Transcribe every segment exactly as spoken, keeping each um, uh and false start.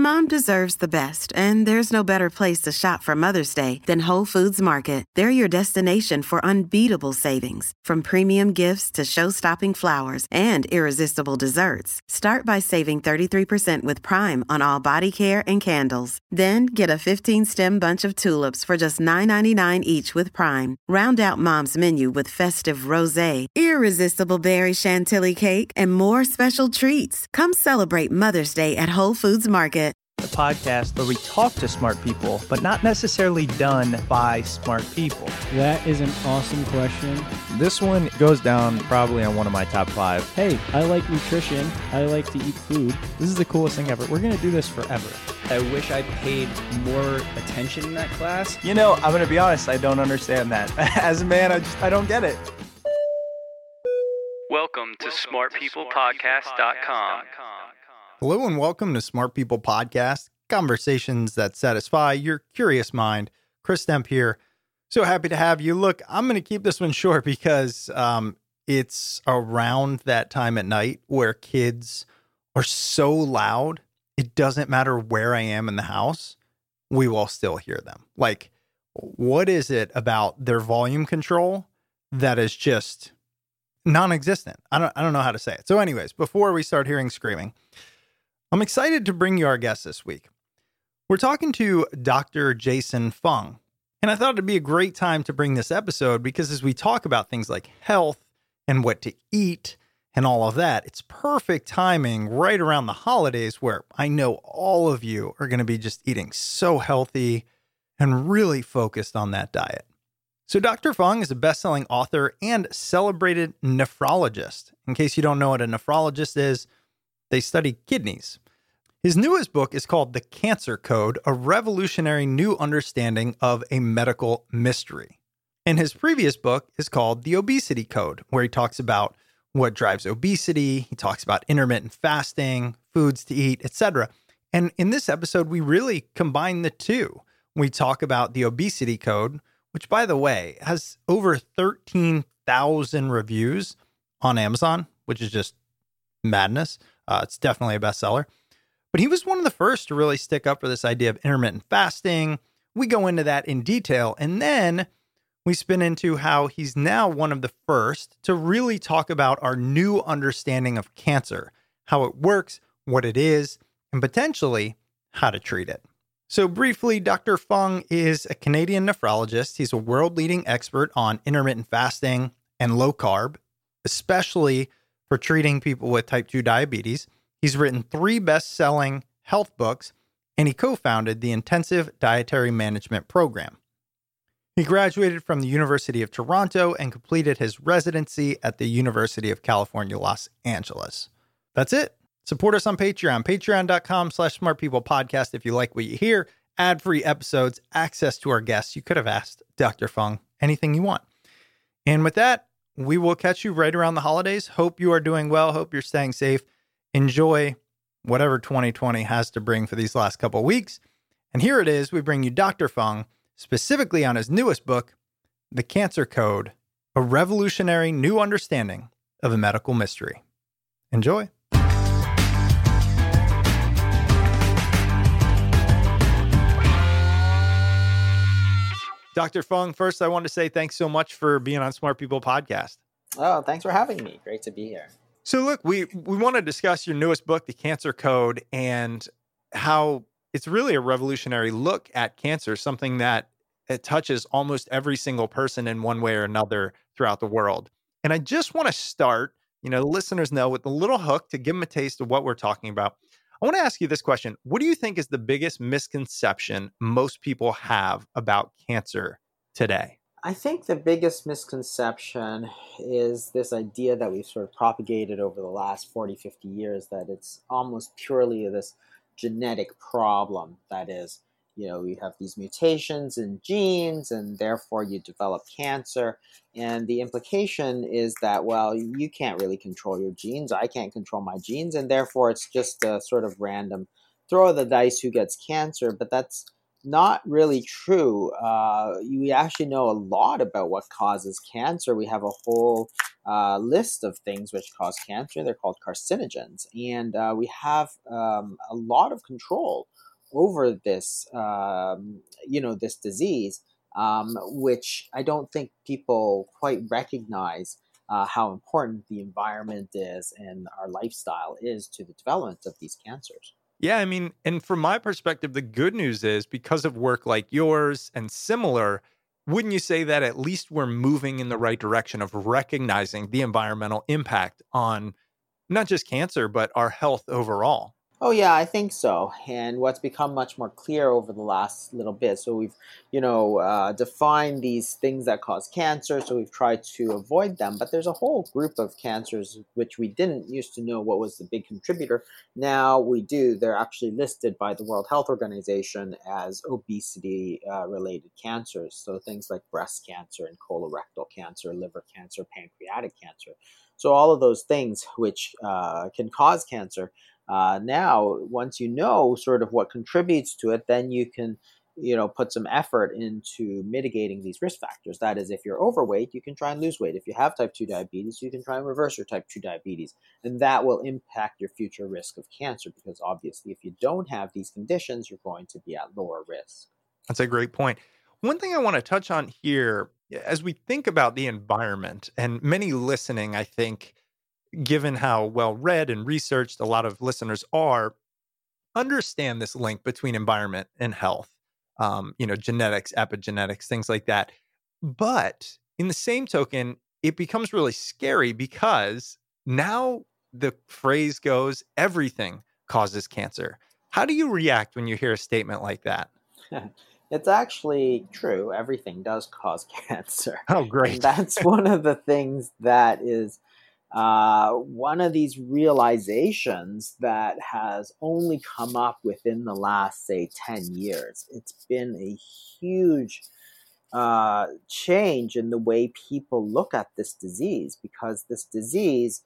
Mom deserves the best, and there's no better place to shop for Mother's Day than Whole Foods Market. They're your destination for unbeatable savings, from premium gifts to show-stopping flowers and irresistible desserts. Start by saving thirty-three percent with Prime on all body care and candles. Then get a fifteen-stem bunch of tulips for just nine ninety-nine each with Prime. Round out Mom's menu with festive rosé, irresistible berry chantilly cake, and more special treats. Come celebrate Mother's Day at Whole Foods Market. The podcast where we talk to smart people, but not necessarily done by smart people. That is an awesome question. This one goes down probably on one of my top five. Hey, I like nutrition. I like to eat food. This is the coolest thing ever. We're going to do this forever. I wish I paid more attention in that class. You know, I'm going to be honest, I don't understand that. As a man, I just, I don't get it. Welcome to smart people podcast dot com. Hello and welcome to Smart People Podcast, conversations that satisfy your curious mind. Chris Stemp here. So happy to have you. Look, I'm going to keep this one short because um, it's around that time at night where kids are so loud, it doesn't matter where I am in the house, we will still hear them. Like, what is it about their volume control that is just non-existent? I don't, I don't know how to say it. So anyways, before we start hearing screaming, I'm excited to bring you our guest this week. We're talking to Doctor Jason Fung, and I thought it'd be a great time to bring this episode because as we talk about things like health and what to eat and all of that, it's perfect timing right around the holidays where I know all of you are going to be just eating so healthy and really focused on that diet. So Doctor Fung is a best-selling author and celebrated nephrologist. In case you don't know what a nephrologist is, they study kidneys. His newest book is called The Cancer Code, a revolutionary new understanding of a medical mystery. And his previous book is called The Obesity Code, where he talks about what drives obesity. He talks about intermittent fasting, foods to eat, et cetera. And in this episode, we really combine the two. We talk about the Obesity Code, which, by the way, has over thirteen thousand reviews on Amazon, which is just madness. Uh, it's definitely a bestseller. But he was one of the first to really stick up for this idea of intermittent fasting. We go into that in detail. And then we spin into how he's now one of the first to really talk about our new understanding of cancer, how it works, what it is, and potentially how to treat it. So briefly, Doctor Fung is a Canadian nephrologist. He's a world-leading expert on intermittent fasting and low carb, especially for treating people with type two diabetes. He's written three best-selling health books, and he co-founded the Intensive Dietary Management Program. He graduated from the University of Toronto and completed his residency at the University of California, Los Angeles. That's it. Support us on Patreon, patreon.com slash smartpeoplepodcast if you like what you hear. Ad-free episodes, access to our guests. You could have asked Doctor Fung anything you want. And with that, we will catch you right around the holidays. Hope you are doing well. Hope you're staying safe. Enjoy whatever twenty twenty has to bring for these last couple of weeks. And here it is. We bring you Doctor Fung, specifically on his newest book, The Cancer Code, a revolutionary new understanding of a medical mystery. Enjoy. Doctor Fung, first, I want to say thanks so much for being on Smart People Podcast. Oh, thanks for having me. Great to be here. So look, we, we want to discuss your newest book, The Cancer Code, and how it's really a revolutionary look at cancer, something that it touches almost every single person in one way or another throughout the world. And I just want to start, you know, the listeners know, with a little hook to give them a taste of what we're talking about. I want to ask you this question. What do you think is the biggest misconception most people have about cancer today? I think the biggest misconception is this idea that we've sort of propagated over the last forty, fifty years, that it's almost purely this genetic problem. That is, you know, you have these mutations in genes and therefore you develop cancer. And the implication is that, well, you can't really control your genes. I can't control my genes. And therefore it's just a sort of random throw of the dice who gets cancer. But that's not really true. Uh, we actually know a lot about what causes cancer. We have a whole uh, list of things which cause cancer. They're called carcinogens. And uh, we have um, a lot of control over this, um, you know, this disease, um, which I don't think people quite recognize uh, how important the environment is and our lifestyle is to the development of these cancers. Yeah, I mean, and from my perspective, the good news is because of work like yours and similar, wouldn't you say that at least we're moving in the right direction of recognizing the environmental impact on not just cancer, but our health overall? Oh yeah, I think so. And what's become much more clear over the last little bit, so we've, you know, uh, defined these things that cause cancer, so we've tried to avoid them. But there's a whole group of cancers which we didn't used to know what was the big contributor. Now we do. They're actually listed by the World Health Organization as obesity-related cancers. So things like breast cancer and colorectal cancer, liver cancer, pancreatic cancer. So all of those things which uh, can cause cancer. Uh, now, once you know sort of what contributes to it, then you can, you know, put some effort into mitigating these risk factors. That is, if you're overweight, you can try and lose weight. If you have type two diabetes, you can try and reverse your type two diabetes. And that will impact your future risk of cancer because obviously if you don't have these conditions, you're going to be at lower risk. That's a great point. One thing I want to touch on here, as we think about the environment, and many listening, I think, given how well read and researched a lot of listeners are, understand this link between environment and health, um, you know, genetics, epigenetics, things like that. But in the same token, it becomes really scary because now the phrase goes, everything causes cancer. How do you react when you hear a statement like that? It's actually true. Everything does cause cancer. Oh, And great. that's one of the things that is uh, one of these realizations that has only come up within the last, say, ten years. It's been a huge uh, change in the way people look at this disease because this disease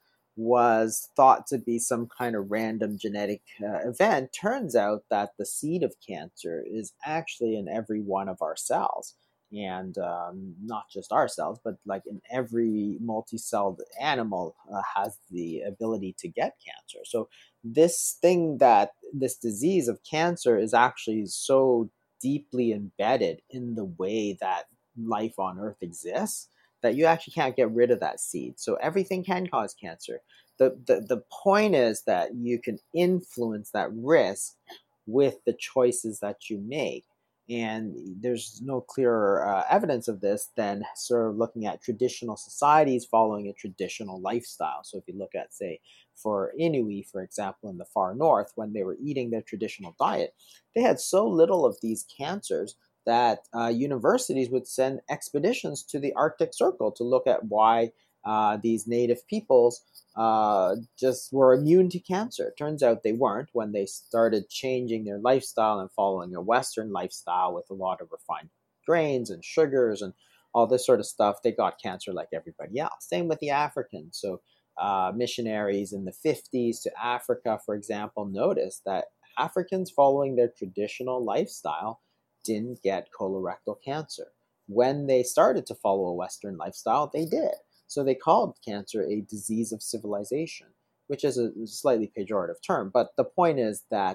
was thought to be some kind of random genetic uh, event. Turns out that the seed of cancer is actually in every one of our cells. And um, not just our cells, but like in every multi-celled animal uh, has the ability to get cancer. So this thing that this disease of cancer is actually so deeply embedded in the way that life on Earth exists that you actually can't get rid of that seed. So everything can cause cancer. The, the, the point is that you can influence that risk with the choices that you make. And there's no clearer uh, evidence of this than sort of looking at traditional societies following a traditional lifestyle. So if you look at, say, for Inuit, for example, in the far north, when they were eating their traditional diet, they had so little of these cancers that uh, universities would send expeditions to the Arctic Circle to look at why uh, these native peoples uh, just were immune to cancer. Turns out they weren't. When they started changing their lifestyle and following a Western lifestyle with a lot of refined grains and sugars and all this sort of stuff, they got cancer like everybody else. Same with the Africans. So uh, missionaries in the fifties to Africa, for example, noticed that Africans following their traditional lifestyle didn't get colorectal cancer. When they started to follow a Western lifestyle, they did. So they called cancer a disease of civilization, which is a slightly pejorative term. But the point is that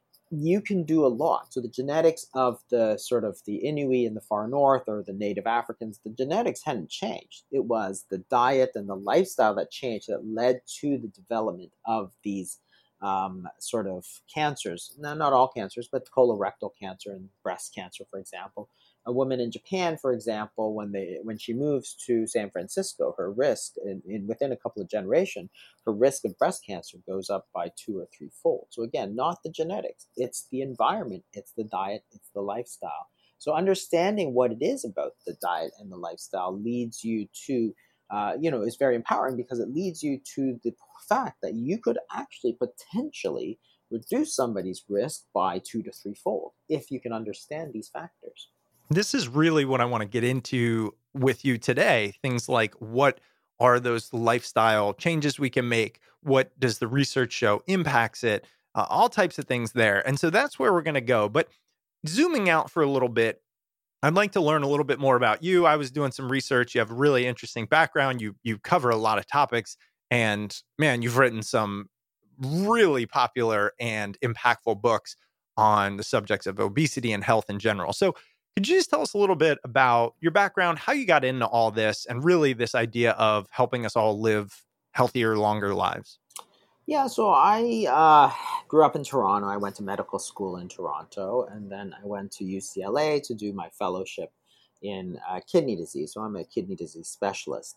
you can do a lot. So the genetics of the sort of the Inuit in the far north or the native Africans, the genetics hadn't changed. It was the diet and the lifestyle that changed that led to the development of these um, sort of cancers. Now, not all cancers, but colorectal cancer and breast cancer, for example. A woman in Japan, for example, when they when she moves to San Francisco, her risk in, in within a couple of generations, her risk of breast cancer goes up by two or three fold. So again, not the genetics, it's the environment, it's the diet, it's the lifestyle. So understanding what it is about the diet and the lifestyle leads you to, uh, you know, is very empowering because it leads you to the fact that you could actually potentially reduce somebody's risk by two to three fold if you can understand these factors. This is really what I want to get into with you today. Things like what are those lifestyle changes we can make? What does the research show impacts it? Uh, all types of things there. And so that's where we're going to go. But zooming out for a little bit, I'd like to learn a little bit more about you. I was doing some research. You have a really interesting background. You you cover a lot of topics. And man, you've written some really popular and impactful books on the subjects of obesity and health in general. So could you just tell us a little bit about your background, how you got into all this, and really this idea of helping us all live healthier, longer lives? Yeah, so I uh, grew up in Toronto. I went to medical school in Toronto, and then I went to U C L A to do my fellowship in uh, kidney disease. So I'm a kidney disease specialist.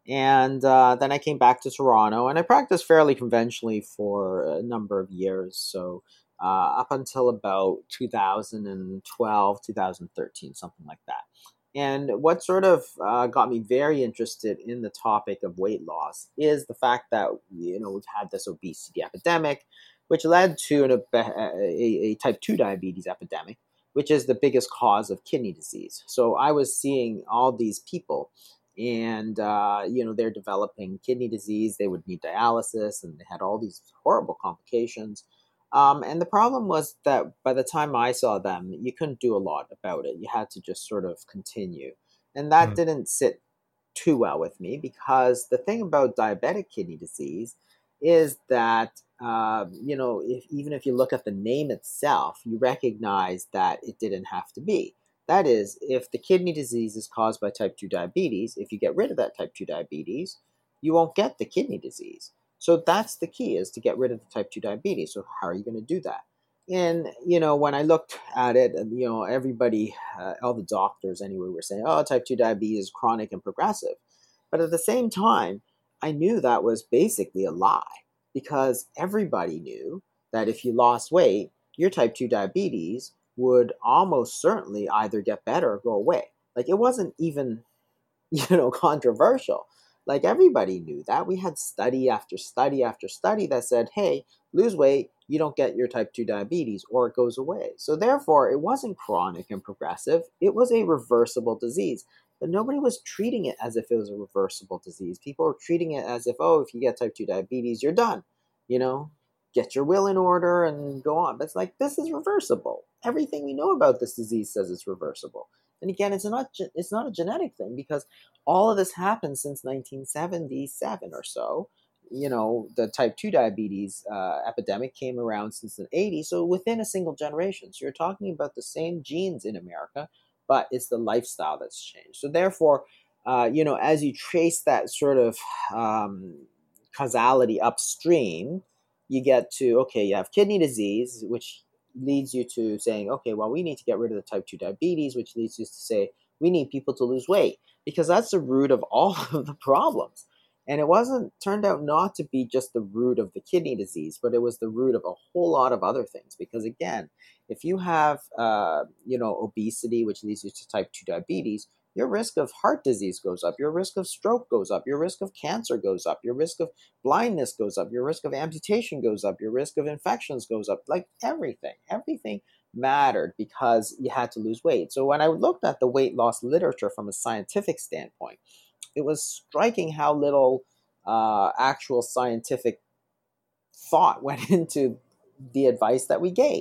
And uh, then I came back to Toronto, and I practiced fairly conventionally for a number of years. So uh, up until about two thousand twelve, two thousand thirteen, something like that. And what sort of uh, got me very interested in the topic of weight loss is the fact that, you know, we've had this obesity epidemic, which led to an, a, a, a type two diabetes epidemic, which is the biggest cause of kidney disease. So I was seeing all these people, and, uh, you know, they're developing kidney disease. They would need dialysis, and they had all these horrible complications. Um, and the problem was that by the time I saw them, you couldn't do a lot about it. You had to just sort of continue. And that mm. didn't sit too well with me, because the thing about diabetic kidney disease is that, uh, you know, if, even if you look at the name itself, you recognize that it didn't have to be. That is, if the kidney disease is caused by type two diabetes, if you get rid of that type two diabetes, you won't get the kidney disease. So that's the key, is to get rid of the type two diabetes. So how are you going to do that? And, you know, when I looked at it, you know, everybody, uh, all the doctors anyway, were saying, oh, type two diabetes is chronic and progressive. But at the same time, I knew that was basically a lie, because everybody knew that if you lost weight, your type two diabetes would almost certainly either get better or go away. Like, it wasn't even, you know, controversial. Like, everybody knew that. We had study after study after study that said, hey, lose weight, you don't get your type two diabetes, or it goes away. So therefore, it wasn't chronic and progressive. It was a reversible disease. But nobody was treating it as if it was a reversible disease. People were treating it as if, oh, if you get type two diabetes, you're done. You know, get your will in order and go on. But it's like, this is reversible. Everything we know about this disease says it's reversible. And again, it's not it's not a genetic thing, because all of this happened since nineteen seventy-seven or so. You know, the type two diabetes uh, epidemic came around since the eighties, so within a single generation. So you're talking about the same genes in America, but it's the lifestyle that's changed. So therefore, uh, you know, as you trace that sort of um, causality upstream, you get to, okay, you have kidney disease, which leads you to saying, okay, well, we need to get rid of the type two diabetes, which leads you to say, we need people to lose weight, because that's the root of all of the problems. And it wasn't, turned out not to be just the root of the kidney disease, but it was the root of a whole lot of other things. Because again, if you have, uh, you know, obesity, which leads you to type two diabetes, your risk of heart disease goes up, your risk of stroke goes up, your risk of cancer goes up, your risk of blindness goes up, your risk of amputation goes up, your risk of infections goes up. Like, everything, everything mattered, because you had to lose weight. So when I looked at the weight loss literature from a scientific standpoint, it was striking how little uh, actual scientific thought went into the advice that we gave.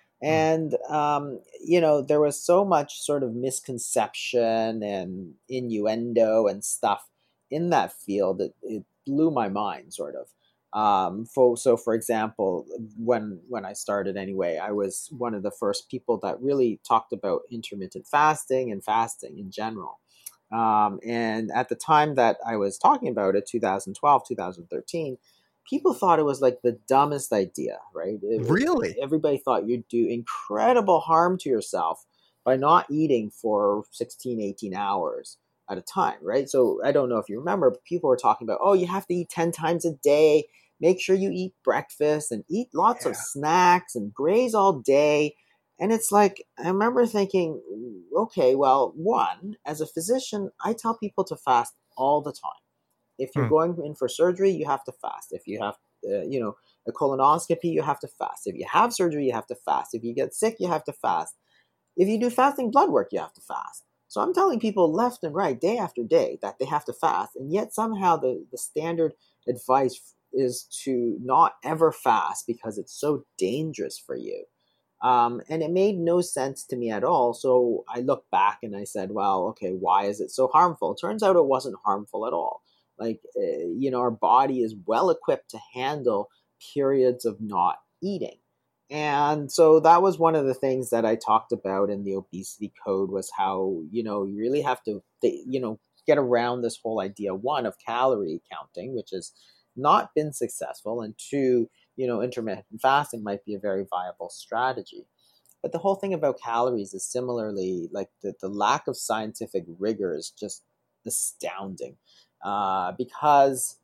And, um, you know, there was so much sort of misconception and innuendo and stuff in that field that it blew my mind, sort of. Um, for, so, for example, when when I started anyway, I was one of the first people that really talked about intermittent fasting and fasting in general. Um, and at the time that I was talking about it, two thousand twelve, two thousand thirteen, people thought it was like the dumbest idea, right? It, really? Everybody thought you'd do incredible harm to yourself by not eating for sixteen, eighteen hours at a time, right? So I don't know if you remember, but people were talking about, oh, you have to eat ten times a day. Make sure you eat breakfast and eat lots yeah. of snacks and graze all day. And it's like, I remember thinking, okay, well, one, as a physician, I tell people to fast all the time. If you're hmm. going in for surgery, you have to fast. If you have, uh, you know, a colonoscopy, you have to fast. If you have surgery, you have to fast. If you get sick, you have to fast. If you do fasting blood work, you have to fast. So I'm telling people left and right, day after day, that they have to fast. And yet somehow the, the standard advice is to not ever fast, because it's so dangerous for you. Um, and it made no sense to me at all. So I looked back and I said, well, okay, why is it so harmful? It turns out it wasn't harmful at all. Like, uh, you know, our body is well equipped to handle periods of not eating. And so that was one of the things that I talked about in the obesity code, was how, you know, you really have to, you know, get around this whole idea, one, of calorie counting, which has not been successful, and two, you know, intermittent fasting might be a very viable strategy. But the whole thing about calories is similarly, like the, the lack of scientific rigor is just astounding. Uh, because,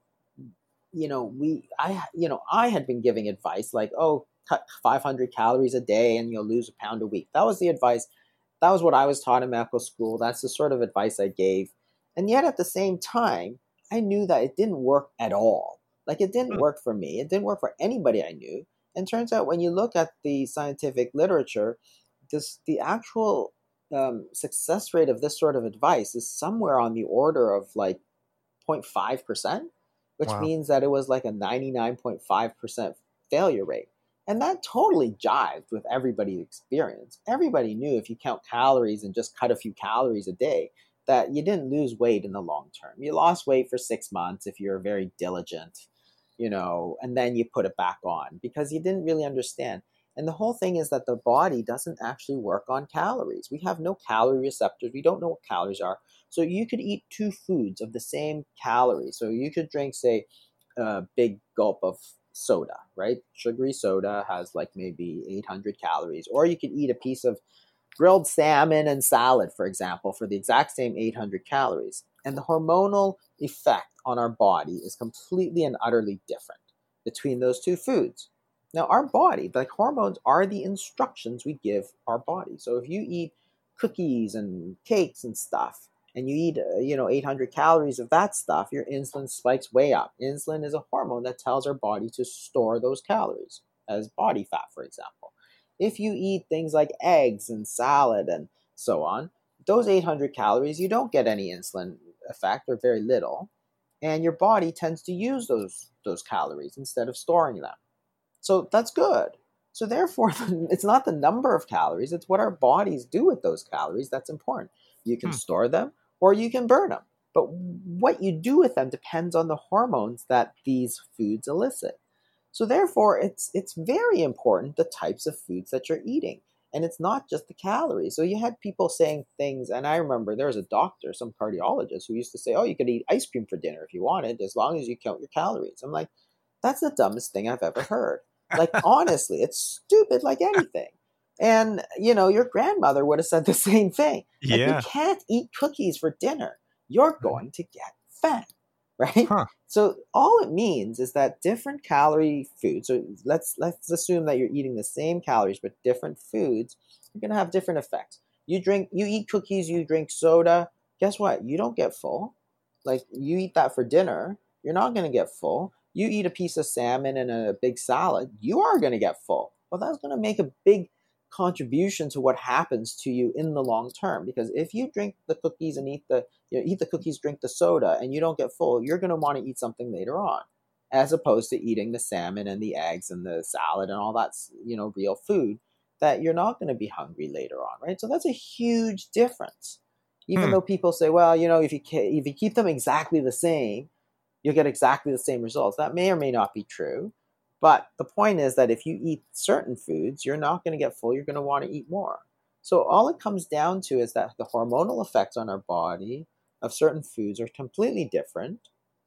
you know, we, I, you know, I had been giving advice like, oh, cut five hundred calories a day and you'll lose a pound a week. That was the advice. That was what I was taught in medical school. That's the sort of advice I gave. And yet at the same time, I knew that it didn't work at all. Like, it didn't work for me. It didn't work for anybody I knew. And turns out when you look at the scientific literature, this, the actual um, success rate of this sort of advice is somewhere on the order of like zero point five percent, which wow. means that it was like a ninety-nine point five percent failure rate. And that totally jived with everybody's experience. Everybody knew if you count calories and just cut a few calories a day, that you didn't lose weight in the long term. You lost weight for six months if you're very diligent, you know, and then you put it back on because you didn't really understand. And the whole thing is that the body doesn't actually work on calories. We have no calorie receptors. We don't know what calories are. So you could eat two foods of the same calories. So you could drink, say, a big gulp of soda, right? Sugary soda has like maybe eight hundred calories. Or you could eat a piece of grilled salmon and salad, for example, for the exact same eight hundred calories. And the hormonal effect on our body is completely and utterly different between those two foods. Now, our body, like hormones, are the instructions we give our body. So if you eat cookies and cakes and stuff, and you eat, uh, you know, eight hundred calories of that stuff, your insulin spikes way up. Insulin is a hormone that tells our body to store those calories as body fat, for example. If you eat things like eggs and salad and so on, those eight hundred calories, you don't get any insulin effect or very little. And your body tends to use those, those calories instead of storing them. So that's good. So therefore, it's not the number of calories, it's what our bodies do with those calories that's important. You can hmm. store them or you can burn them. But what you do with them depends on the hormones that these foods elicit. So therefore, it's it's very important the types of foods that you're eating. And it's not just the calories. So you had people saying things, and I remember there was a doctor, some cardiologist, who used to say, oh, you could eat ice cream for dinner if you wanted, as long as you count your calories. I'm like, that's the dumbest thing I've ever heard. Like, honestly, it's stupid like anything. And, you know, your grandmother would have said the same thing. Like, yeah. You can't eat cookies for dinner. You're going to get fat, right? Huh. So all it means is that different calorie foods, so let's let's assume that you're eating the same calories, but different foods, you're going to have different effects. You drink, you eat cookies, you drink soda, guess what? You don't get full. Like, you eat that for dinner, you're not going to get full. You eat a piece of salmon and a big salad, you are going to get full. Well, that's going to make a big contribution to what happens to you in the long term. Because if you drink the cookies and eat the you know, eat the cookies, drink the soda, and you don't get full, you're going to want to eat something later on, as opposed to eating the salmon and the eggs and the salad and all that's, you know, real food, that you're not going to be hungry later on, right? So that's a huge difference. Even hmm. though people say, well, you know, if you if you keep them exactly the same, you'll get exactly the same results. That may or may not be true. But the point is that if you eat certain foods, you're not going to get full. You're going to want to eat more. So all it comes down to is that the hormonal effects on our body of certain foods are completely different.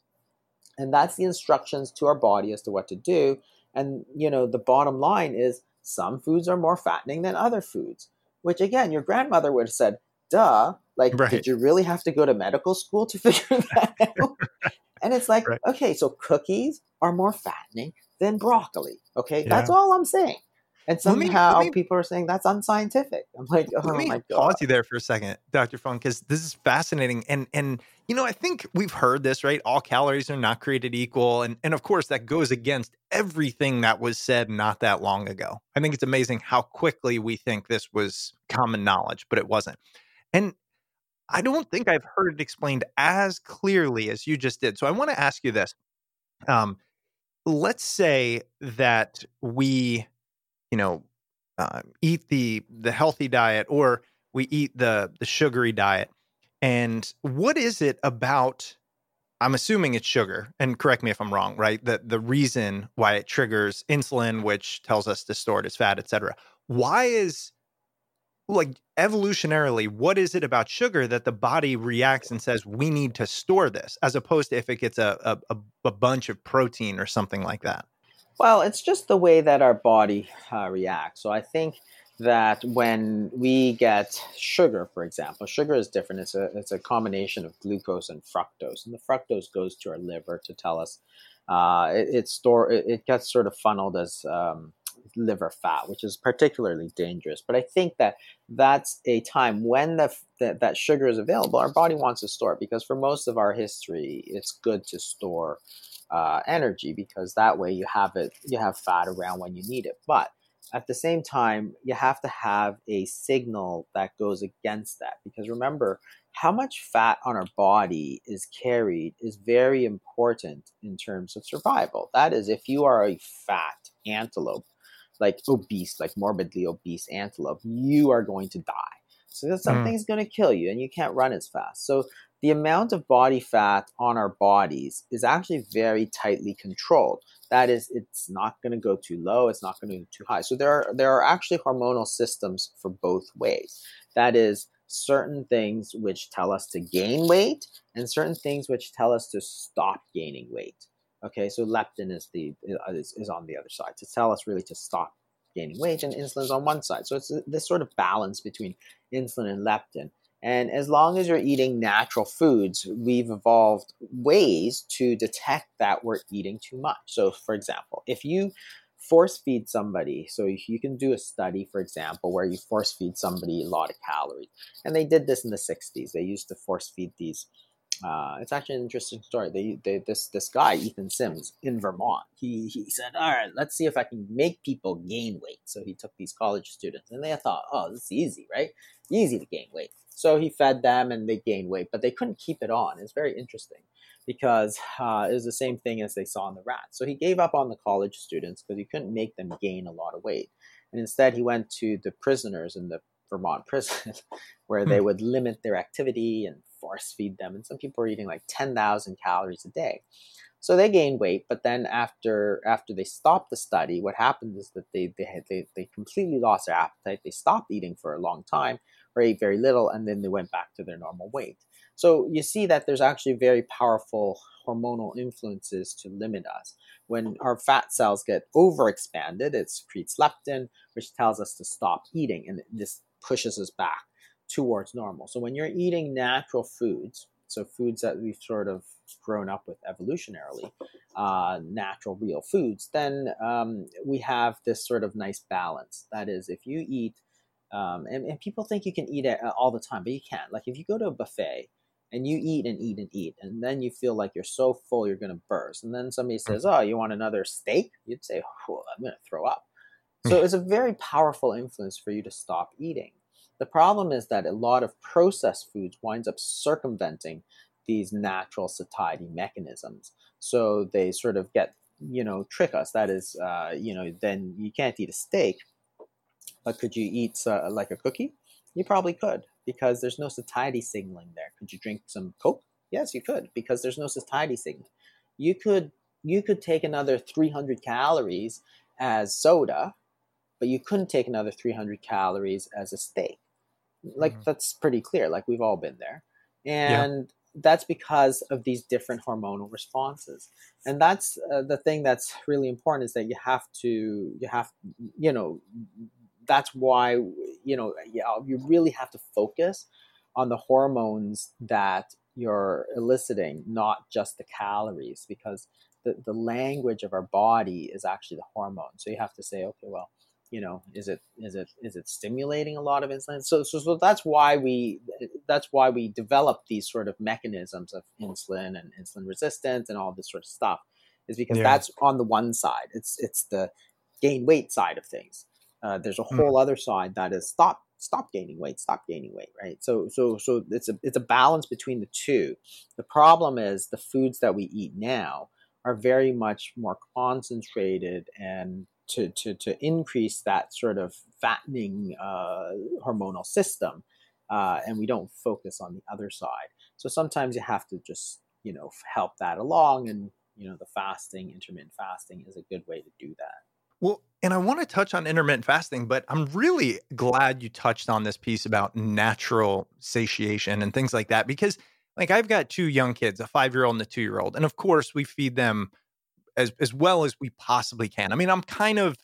And that's the instructions to our body as to what to do. And, you know, the bottom line is some foods are more fattening than other foods, which, again, your grandmother would have said, duh, like, right. Did you really have to go to medical school to figure that out? And it's like, right. Okay, so cookies are more fattening than broccoli. Okay, yeah. That's all I'm saying. And somehow let me, let me, people are saying that's unscientific. I'm like, oh let me my God. Pause you there for a second, Doctor Fung, because this is fascinating. And, and you know, I think we've heard this, right? All calories are not created equal. And, and of course, that goes against everything that was said not that long ago. I think it's amazing how quickly we think this was common knowledge, but it wasn't. And I don't think I've heard it explained as clearly as you just did. So I want to ask you this. Um, let's say that we, you know, uh, eat the the healthy diet or we eat the the sugary diet. And what is it about? I'm assuming it's sugar, and correct me if I'm wrong, right? The the reason why it triggers insulin, which tells us to store it as fat, et cetera. Why is, like, evolutionarily, what is it about sugar that the body reacts and says we need to store this, as opposed to if it gets a a, a bunch of protein or something like that? Well, it's just the way that our body uh, reacts. So I think that when we get sugar, for example, sugar is different. It's a it's a combination of glucose and fructose, and the fructose goes to our liver to tell us uh, it, it's store. It, it gets sort of funneled as um, liver fat, which is particularly dangerous. But I think that that's a time when the, the that sugar is available, our body wants to store it, because for most of our history, it's good to store uh, energy, because that way you have it, you have fat around when you need it. But at the same time, you have to have a signal that goes against that, because remember, how much fat on our body is carried is very important in terms of survival. That is, if you are a fat antelope, like obese, like morbidly obese antelope, you are going to die. So that something's mm. going to kill you and you can't run as fast. So the amount of body fat on our bodies is actually very tightly controlled. That is, it's not going to go too low. It's not going to go too high. So there are, there are actually hormonal systems for both ways. That is, certain things which tell us to gain weight and certain things which tell us to stop gaining weight. Okay, so leptin is the is, is on the other side to tell us really to stop gaining weight, and insulin is on one side. So it's this sort of balance between insulin and leptin. And as long as you're eating natural foods, we've evolved ways to detect that we're eating too much. So, for example, if you force feed somebody, so you can do a study, for example, where you force feed somebody a lot of calories. And they did this in the sixties. They used to force feed these. Uh, it's actually an interesting story. They, they, this this guy, Ethan Sims, in Vermont, he, he said, all right, let's see if I can make people gain weight. So he took these college students, and they thought, oh, this is easy, right? Easy to gain weight. So he fed them, and they gained weight, but they couldn't keep it on. It's very interesting, because uh, it was the same thing as they saw in the rats. So he gave up on the college students because he couldn't make them gain a lot of weight. And instead, he went to the prisoners in the Vermont prison, where they would limit their activity and force feed them. And some people were eating like ten thousand calories a day. So they gained weight, but then after after they stopped the study, what happened is that they they had, they, they completely lost their appetite. They stopped eating for a long time, or ate very little, and then they went back to their normal weight. So you see that there's actually very powerful hormonal influences to limit us. When our fat cells get overexpanded, it secretes leptin, which tells us to stop eating, and this pushes us back towards normal. So when you're eating natural foods, so foods that we've sort of grown up with evolutionarily, uh, natural, real foods, then um, we have this sort of nice balance. That is, if you eat, um, and, and people think you can eat it all the time, but you can't. Like if you go to a buffet and you eat and eat and eat, and then you feel like you're so full you're going to burst, and then somebody says, oh, you want another steak? You'd say, oh, I'm going to throw up. So it's a very powerful influence for you to stop eating. The problem is that a lot of processed foods winds up circumventing these natural satiety mechanisms. So they sort of get, you know, trick us. That is, uh, you know, then you can't eat a steak, but could you eat uh, like a cookie? You probably could, because there's no satiety signaling there. Could you drink some Coke? Yes, you could, because there's no satiety signal. You could, you could take another three hundred calories as soda, but you couldn't take another three hundred calories as a steak. Like, mm-hmm. That's pretty clear. Like, we've all been there. And yeah. That's because of these different hormonal responses. And that's uh, the thing that's really important, is that you have to, you have, you know, that's why, you know, you really have to focus on the hormones that you're eliciting, not just the calories, because the, the language of our body is actually the hormone. So you have to say, okay, well, you know, is it is it is it stimulating a lot of insulin? So, so so that's why we that's why we develop these sort of mechanisms of insulin and insulin resistance and all this sort of stuff, is because yeah. that's on the one side. It's it's the gain weight side of things. Uh, there's a whole mm. other side that is stop stop gaining weight, stop gaining weight, right? So so so it's a it's a balance between the two. The problem is the foods that we eat now are very much more concentrated and to, to, to increase that sort of fattening uh, hormonal system. Uh, and we don't focus on the other side. So sometimes you have to just, you know, help that along. And, you know, the fasting, intermittent fasting is a good way to do that. Well, and I want to touch on intermittent fasting, but I'm really glad you touched on this piece about natural satiation and things like that, because like I've got two young kids, a five-year-old and a two-year-old. And of course we feed them as, as well as we possibly can. I mean, I'm kind of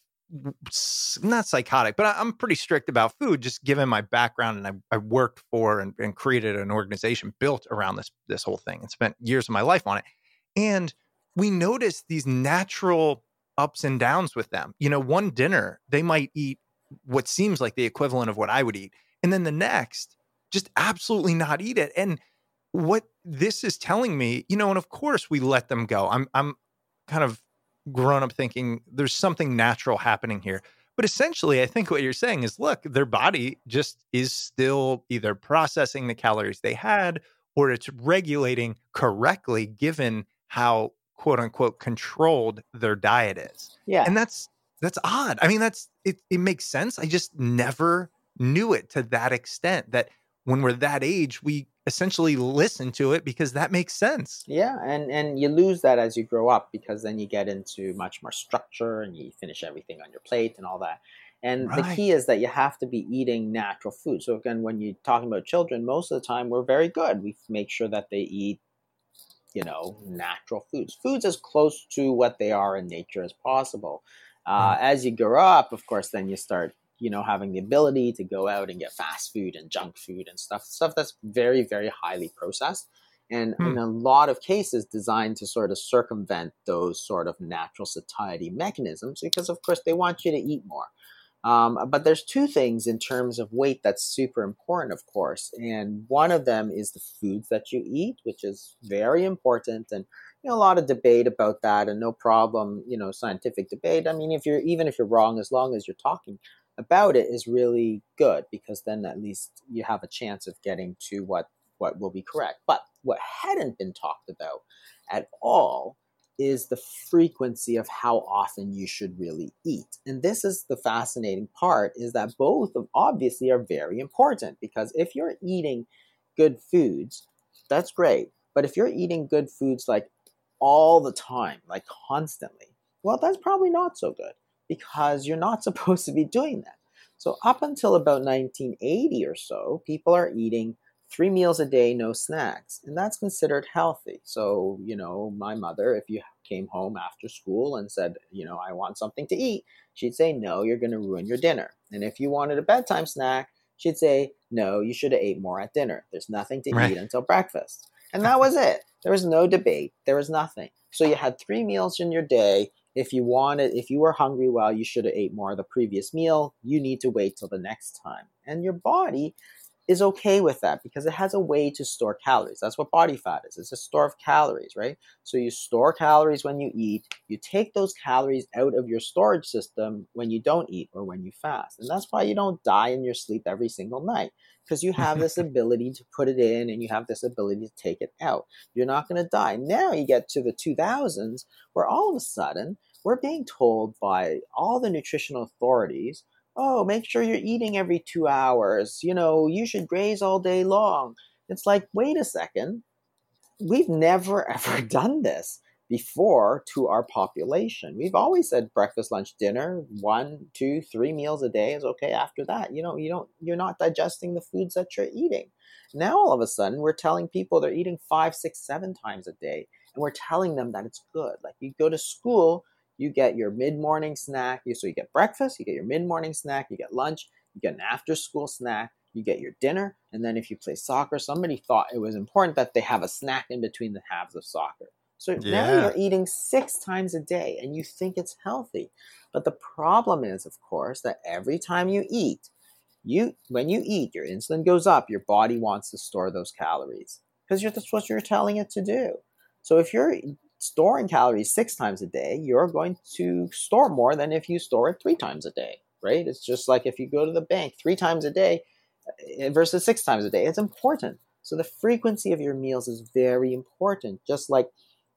not psychotic, but I'm pretty strict about food, just given my background. And I, I worked for and, and created an organization built around this, this whole thing and spent years of my life on it. And we noticed these natural ups and downs with them. You know, one dinner, they might eat what seems like the equivalent of what I would eat. And then the next, just absolutely not eat it. And what this is telling me, you know, and of course we let them go. I'm, I'm kind of grown up thinking there's something natural happening here. But essentially, I think what you're saying is, look, their body just is still either processing the calories they had, or it's regulating correctly given how quote unquote controlled their diet is. Yeah. And that's, that's odd. I mean, that's, it, it makes sense. I just never knew it to that extent, that when we're that age, we essentially listen to it because that makes sense. Yeah. And, and you lose that as you grow up, because then you get into much more structure and you finish everything on your plate and all that. And right. The key is that you have to be eating natural food. So again, when you're talking about children, most of the time we're very good. We make sure that they eat, you know, natural foods, foods as close to what they are in nature as possible. Uh, mm-hmm. As you grow up, of course, then you start, you know, having the ability to go out and get fast food and junk food and stuff, stuff that's very, very highly processed. And mm. in a lot of cases designed to sort of circumvent those sort of natural satiety mechanisms, because of course they want you to eat more. Um, but there's two things in terms of weight that's super important, of course. And one of them is the foods that you eat, which is very important. And, you know, a lot of debate about that, and no problem, you know, scientific debate. I mean, if you're, even if you're wrong, as long as you're talking about it, is really good, because then at least you have a chance of getting to what, what will be correct. But what hadn't been talked about at all is the frequency of how often you should really eat. And this is the fascinating part, is that both of obviously are very important, because if you're eating good foods, that's great. But if you're eating good foods like all the time, like constantly, well, that's probably not so good, because you're not supposed to be doing that. So up until about nineteen eighty or so, people are eating three meals a day, no snacks. And that's considered healthy. So, you know, my mother, if you came home after school and said, you know, I want something to eat, she'd say, no, you're going to ruin your dinner. And if you wanted a bedtime snack, she'd say, no, you should have ate more at dinner. There's nothing to right. eat until breakfast. And that was it. There was no debate. There was nothing. So you had three meals in your day. If you wanted, if you were hungry, well, you should have ate more of the previous meal. You need to wait till the next time. And your body is okay with that, because it has a way to store calories. That's what body fat is. It's a store of calories, right? So you store calories when you eat. You take those calories out of your storage system when you don't eat or when you fast. And that's why you don't die in your sleep every single night, because you have this ability to put it in and you have this ability to take it out. You're not going to die. Now you get to the two thousands, where all of a sudden we're being told by all the nutritional authorities, oh, make sure you're eating every two hours. You know, you should graze all day long. It's like, wait a second. We've never, ever done this before to our population. We've always said breakfast, lunch, dinner, one, two, three meals a day is okay. After that, you know, you don't, you're not digesting the foods that you're eating. Now, all of a sudden, we're telling people they're eating five, six, seven times a day. And we're telling them that it's good. Like, you go to school, you get your mid-morning snack. So you get breakfast, you get your mid-morning snack, you get lunch, you get an after-school snack, you get your dinner. And then if you play soccer, somebody thought it was important that they have a snack in between the halves of soccer. So yeah. Now you're eating six times a day and you think it's healthy. But the problem is, of course, that every time you eat, you when you eat, your insulin goes up. Your body wants to store those calories because that's what you're telling it to do. So if you're storing calories six times a day, you're going to store more than if you store it three times a day, right? It's just like if you go to the bank three times a day versus six times a day, it's important. So the frequency of your meals is very important. Just like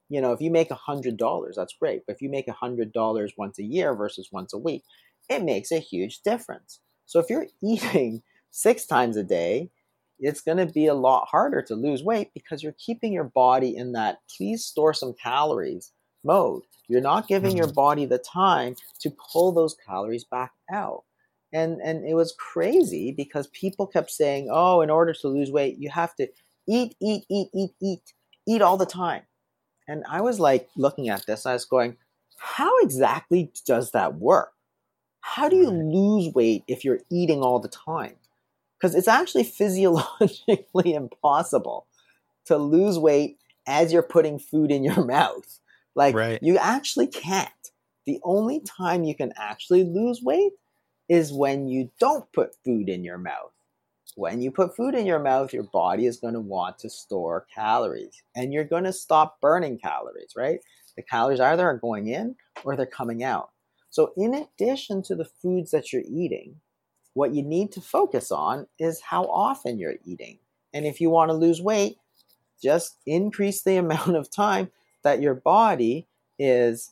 You know, if you make one hundred dollars, that's great. But if you make one hundred dollars once a year versus once a week, it makes a huge difference. So if you're eating six times a day, it's going to be a lot harder to lose weight because you're keeping your body in that please store some calories mode. You're not giving your body the time to pull those calories back out. And and it was crazy because people kept saying, oh, in order to lose weight, you have to eat, eat, eat, eat, eat, eat all the time. And I was like looking at this, I was going, how exactly does that work? How do you lose weight if you're eating all the time? Because it's actually physiologically impossible to lose weight as you're putting food in your mouth. Like, right. You actually can't. The only time you can actually lose weight is when you don't put food in your mouth. When you put food in your mouth, your body is going to want to store calories, and you're going to stop burning calories, right? The calories either are going in or they're coming out. So in addition to the foods that you're eating, what you need to focus on is how often you're eating. And if you want to lose weight, just increase the amount of time that your body is,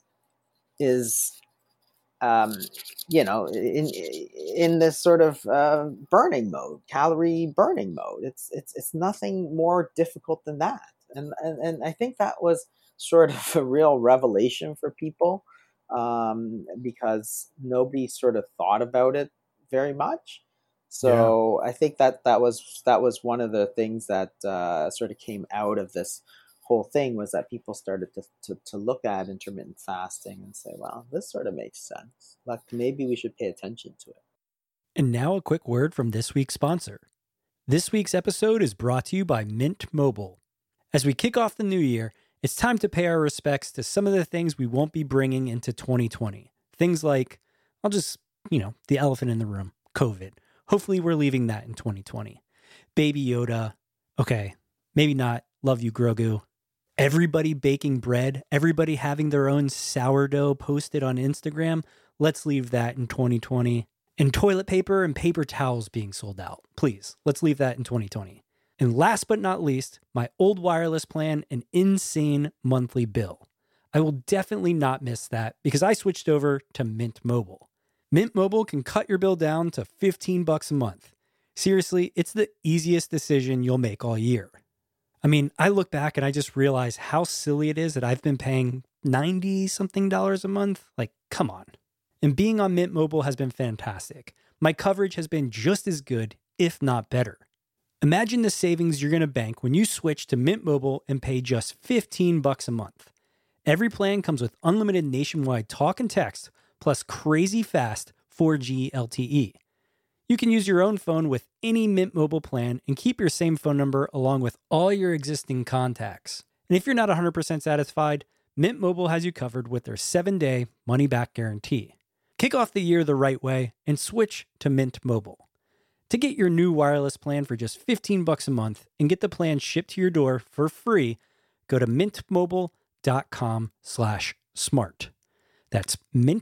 is um, you know, in in this sort of uh, burning mode, calorie burning mode. It's it's it's nothing more difficult than that. And and, and I think that was sort of a real revelation for people um, because nobody sort of thought about it very much. So yeah. I think that that was that was one of the things that uh, sort of came out of this whole thing, was that people started to, to to look at intermittent fasting and say, well, this sort of makes sense. Like, maybe we should pay attention to it. And now a quick word from this week's sponsor. This week's episode is brought to you by Mint Mobile. As we kick off the new year, it's time to pay our respects to some of the things we won't be bringing into twenty twenty. Things like, I'll just, you know, the elephant in the room, COVID. Hopefully we're leaving that in twenty twenty. Baby Yoda. Okay, maybe not. Love you, Grogu. Everybody baking bread. Everybody having their own sourdough posted on Instagram. Let's leave that in twenty twenty. And toilet paper and paper towels being sold out. Please, let's leave that in twenty twenty. And last but not least, my old wireless plan, an insane monthly bill. I will definitely not miss that because I switched over to Mint Mobile. Mint Mobile can cut your bill down to fifteen bucks a month. Seriously, it's the easiest decision you'll make all year. I mean, I look back and I just realize how silly it is that I've been paying ninety something dollars a month. Like, come on. And being on Mint Mobile has been fantastic. My coverage has been just as good, if not better. Imagine the savings you're going to bank when you switch to Mint Mobile and pay just fifteen bucks a month. Every plan comes with unlimited nationwide talk and text, plus crazy fast four G L T E. You can use your own phone with any Mint Mobile plan and keep your same phone number along with all your existing contacts. And if you're not one hundred percent satisfied, Mint Mobile has you covered with their seven-day money-back guarantee. Kick off the year the right way and switch to Mint Mobile. To get your new wireless plan for just fifteen bucks a month and get the plan shipped to your door for free, go to mintmobile.com slash smart. That's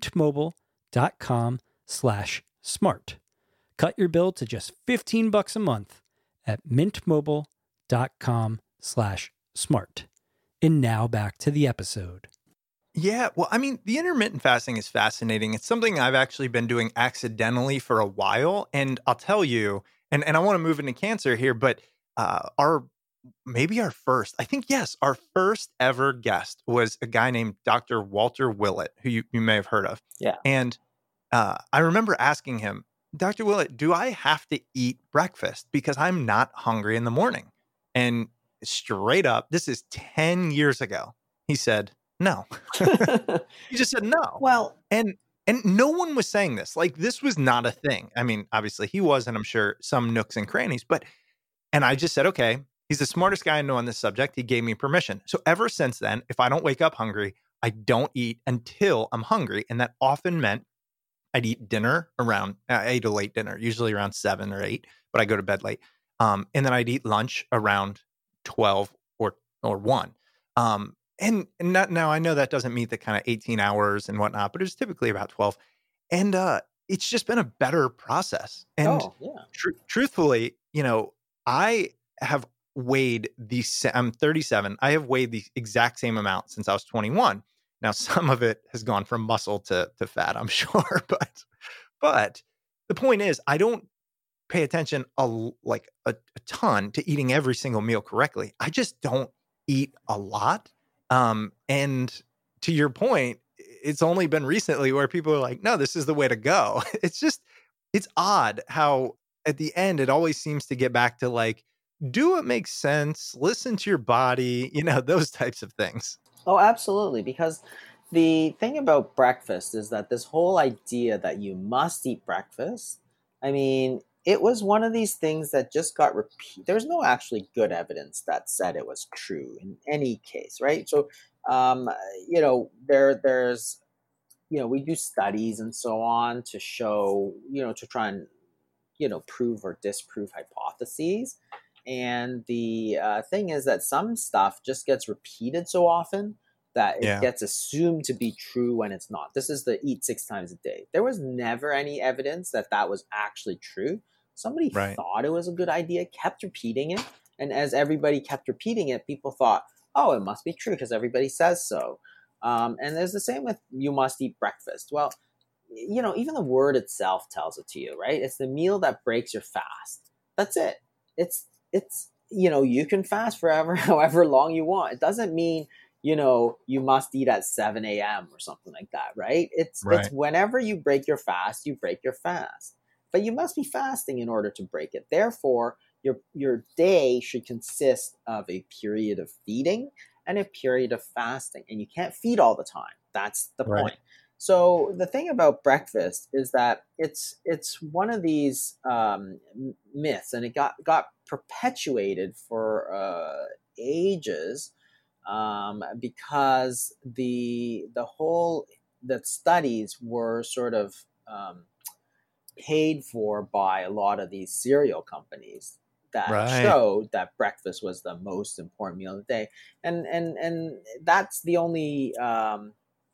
mintmobile.com slash smart. Cut your bill to just fifteen bucks a month at mintmobile.com slash smart. And now back to the episode. Yeah, well, I mean, the intermittent fasting is fascinating. It's something I've actually been doing accidentally for a while. And I'll tell you, and, and I want to move into cancer here, but uh, our maybe our first, I think, yes, our first ever guest was a guy named Doctor Walter Willett, who you, you may have heard of. Yeah. And uh, I remember asking him, Doctor Willett, do I have to eat breakfast because I'm not hungry in the morning? And straight up, this is ten years ago, he said, no. He just said no. Well, and and no one was saying this. Like, this was not a thing. I mean, obviously he was, and I'm sure some nooks and crannies, but, and I just said, okay, he's the smartest guy I know on this subject. He gave me permission. So ever since then, if I don't wake up hungry, I don't eat until I'm hungry. And that often meant I'd eat dinner around, I ate a late dinner, usually around seven or eight, but I go to bed late. Um, and then I'd eat lunch around twelve or, or one. Um, And, and not, now I know that doesn't meet the kind of eighteen hours and whatnot, but it was typically about twelve. And uh, it's just been a better process. And oh, yeah. tr- truthfully, you know, I have weighed the, sa- I'm thirty-seven. I have weighed the exact same amount since I was twenty-one. Now, some of it has gone from muscle to, to fat, I'm sure. But, but the point is, I don't pay attention a, like a, a ton to eating every single meal correctly. I just don't eat a lot. Um, and to your point, it's only been recently where people are like, no, this is the way to go. It's just, it's odd how at the end, it always seems to get back to like, do what makes sense, listen to your body, you know, those types of things. Oh, absolutely. Because the thing about breakfast is that this whole idea that you must eat breakfast, I mean, it was one of these things that just got repeated. There's no actually good evidence that said it was true in any case, right? So, um, you know, there, there's, you know, we do studies and so on to show, you know, to try and, you know, prove or disprove hypotheses. And the uh, thing is that some stuff just gets repeated so often that it Yeah. gets assumed to be true when it's not. This is the eat six times a day. There was never any evidence that that was actually true. Somebody Right. thought it was a good idea, kept repeating it. And as everybody kept repeating it, people thought, oh, it must be true because everybody says so. Um, and there's the same with you must eat breakfast. Well, you know, even the word itself tells it to you, right? It's the meal that breaks your fast. That's it. It's, it's, you know, you can fast forever, however long you want. It doesn't mean, you know, you must eat at seven a.m. or something like that, right? It's, Right. it's whenever you break your fast, you break your fast. But you must be fasting in order to break it. Therefore, your your day should consist of a period of feeding and a period of fasting. And you can't feed all the time. That's the Right. point. So the thing about breakfast is that it's it's one of these um, myths, and it got got perpetuated for uh, ages um, because the the whole the studies were sort of um, paid for by a lot of these cereal companies that Right. showed that breakfast was the most important meal of the day, and and and that's the only. Um,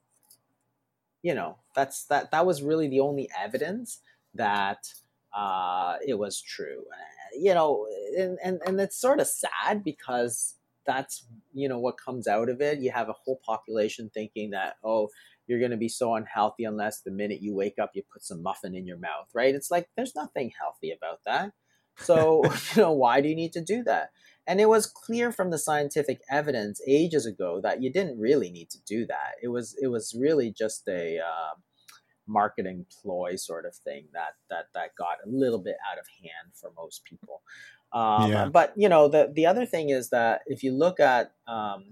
You know, that's that. That was really the only evidence that uh, it was true. You know, and, and and it's sort of sad because that's you know what comes out of it. You have a whole population thinking that oh, you're going to be so unhealthy unless the minute you wake up you put some muffin in your mouth, right? It's like there's nothing healthy about that. So you know, why do you need to do that? And it was clear from the scientific evidence ages ago that you didn't really need to do that. It was it was really just a uh, marketing ploy sort of thing that that that got a little bit out of hand for most people. Um, Yeah. But you know, the the other thing is that if you look at um,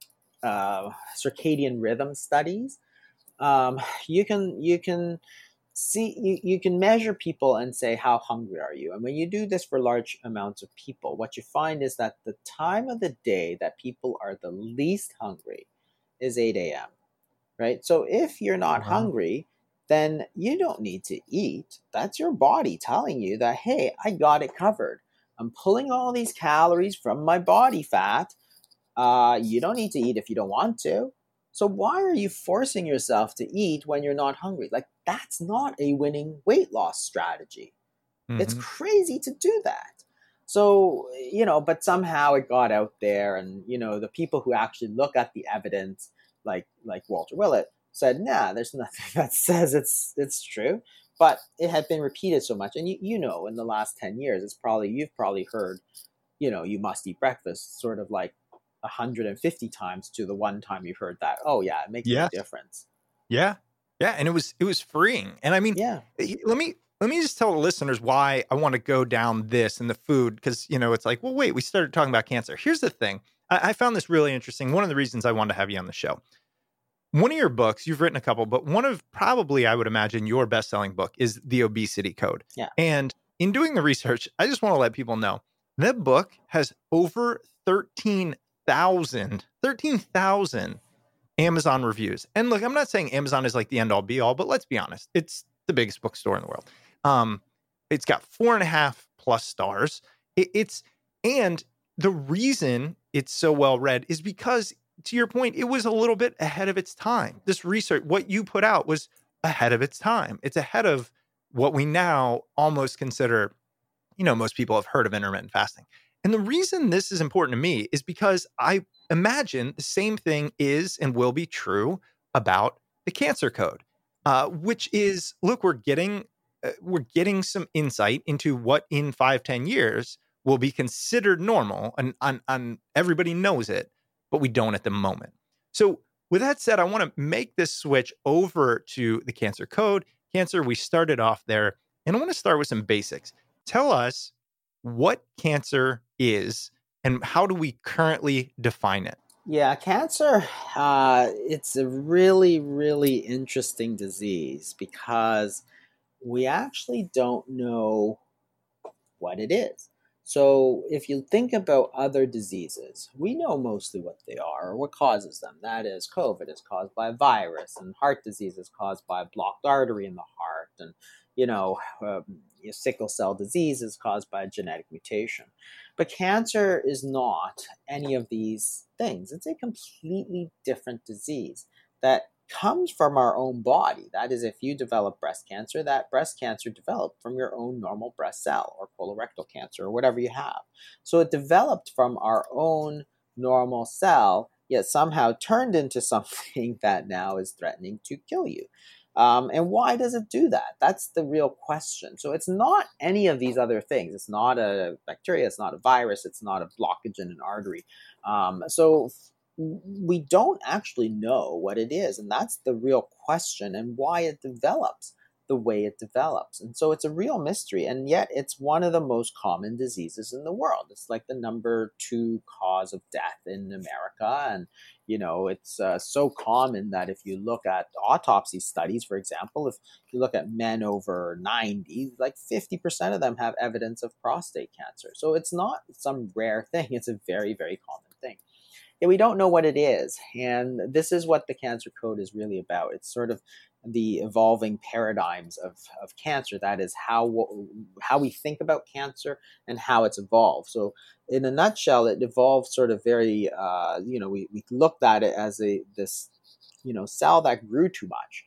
uh, circadian rhythm studies, um, you can you can. See, you, you can measure people and say, how hungry are you? And when you do this for large amounts of people, what you find is that the time of the day that people are the least hungry is eight a.m., right? So if you're not Wow. hungry, then you don't need to eat. That's your body telling you that, hey, I got it covered. I'm pulling all these calories from my body fat. Uh, you don't need to eat if you don't want to. So why are you forcing yourself to eat when you're not hungry? Like, that's not a winning weight loss strategy. It's Mhm. crazy to do that. So, you know, but somehow it got out there, and, you know, the people who actually look at the evidence, like like Walter Willett, said, nah, there's nothing that says it's it's true. But it had been repeated so much. And you, you know, in the last ten years, it's probably, you've probably heard, you know, you must eat breakfast sort of like one hundred fifty times to the one time you heard that. Oh yeah, it makes Yes. a difference. Yeah. Yeah. And it was, it was freeing. And I mean, Yeah. he- let me, let me just tell the listeners why I want to go down this and the food. Cause you know, it's like, well, wait, we started talking about cancer. Here's the thing. I, I found this really interesting. One of the reasons I wanted to have you on the show, one of your books, you've written a couple, but one of probably, I would imagine, your best-selling book is The Obesity Code. Yeah. And in doing the research, I just want to let people know that book has over thirteen thousand, thirteen thousand Amazon reviews. And look, I'm not saying Amazon is like the end all be all, but let's be honest. It's the biggest bookstore in the world. Um, it's got four and a half plus stars. It, it's, and the reason it's so well read is because, to your point, it was a little bit ahead of its time. This research, what you put out was ahead of its time. It's ahead of what we now almost consider, you know, most people have heard of intermittent fasting. And the reason this is important to me is because I imagine the same thing is and will be true about the cancer code, uh, which is, look, we're getting uh, we're getting some insight into what in five, ten years will be considered normal, and, and, and everybody knows it, but we don't at the moment. So with that said, I want to make this switch over to the cancer code. Cancer, we started off there, and I want to start with some basics. Tell us what cancer is and how do we currently define it? Yeah, cancer, uh, it's a really, really interesting disease because we actually don't know what it is. So if you think about other diseases, we know mostly what they are or what causes them. That is, COVID is caused by a virus, and heart disease is caused by a blocked artery in the heart, and you know, um, sickle cell disease is caused by a genetic mutation. But cancer is not any of these things. It's a completely different disease that comes from our own body. That is, if you develop breast cancer, that breast cancer developed from your own normal breast cell, or colorectal cancer, or whatever you have. So it developed from our own normal cell, yet somehow turned into something that now is threatening to kill you. Um, and why does it do that? That's the real question. So it's not any of these other things. It's not a bacteria. It's not a virus. It's not a blockage in an artery. Um, so we don't actually know what it is. And that's the real question, and why it develops the way it develops. And so it's a real mystery. And yet it's one of the most common diseases in the world. It's like the number two cause of death in America. And, you know, it's uh, so common that if you look at autopsy studies, for example, if you look at men over ninety, like fifty percent of them have evidence of prostate cancer. So it's not some rare thing. It's a very, very common thing. Yeah, we don't know what it is. And this is what the cancer code is really about. It's sort of the evolving paradigms of, of cancer. That is how, how we think about cancer and how it's evolved. So in a nutshell, it evolved sort of very, uh, you know, we, we looked at it as a this, you know, cell that grew too much.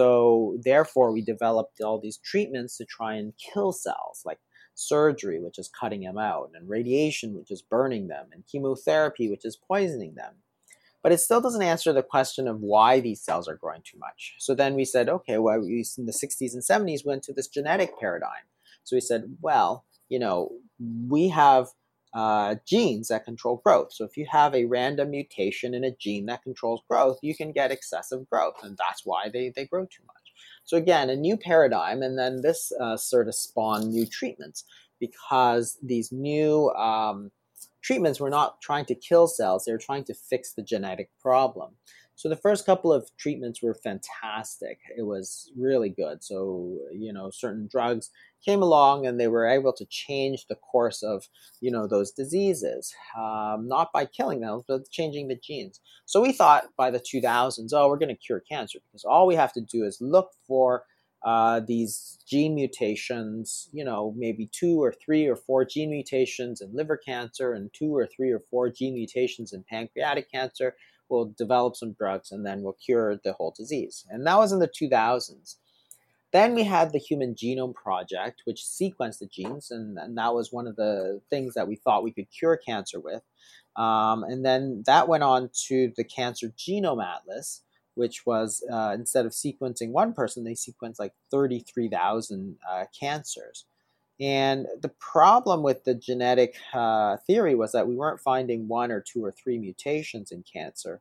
So therefore, we developed all these treatments to try and kill cells, like surgery, which is cutting them out, and radiation, which is burning them, and chemotherapy, which is poisoning them. But it still doesn't answer the question of why these cells are growing too much. So then we said, okay, well, we, in the sixties and seventies, went to this genetic paradigm. So we said, well, you know, we have uh, genes that control growth. So if you have a random mutation in a gene that controls growth, you can get excessive growth, and that's why they, they grow too much. So again, a new paradigm, and then this uh, sort of spawned new treatments, because these new um, treatments were not trying to kill cells, they were trying to fix the genetic problem. So the first couple of treatments were fantastic. It was really good. So, you know, certain drugs came along and they were able to change the course of, you know, those diseases, um, not by killing them, but changing the genes. So we thought by the two thousands, oh, we're going to cure cancer, because all we have to do is look for uh, these gene mutations, you know, maybe two or three or four gene mutations in liver cancer and two or three or four gene mutations in pancreatic cancer. We'll develop some drugs and then we'll cure the whole disease. And that was in the two thousands. Then we had the Human Genome Project, which sequenced the genes, and, and that was one of the things that we thought we could cure cancer with. Um, and then that went on to the Cancer Genome Atlas, which was, uh, instead of sequencing one person, they sequenced like thirty-three thousand uh, cancers. And the problem with the genetic uh, theory was that we weren't finding one or two or three mutations in cancer.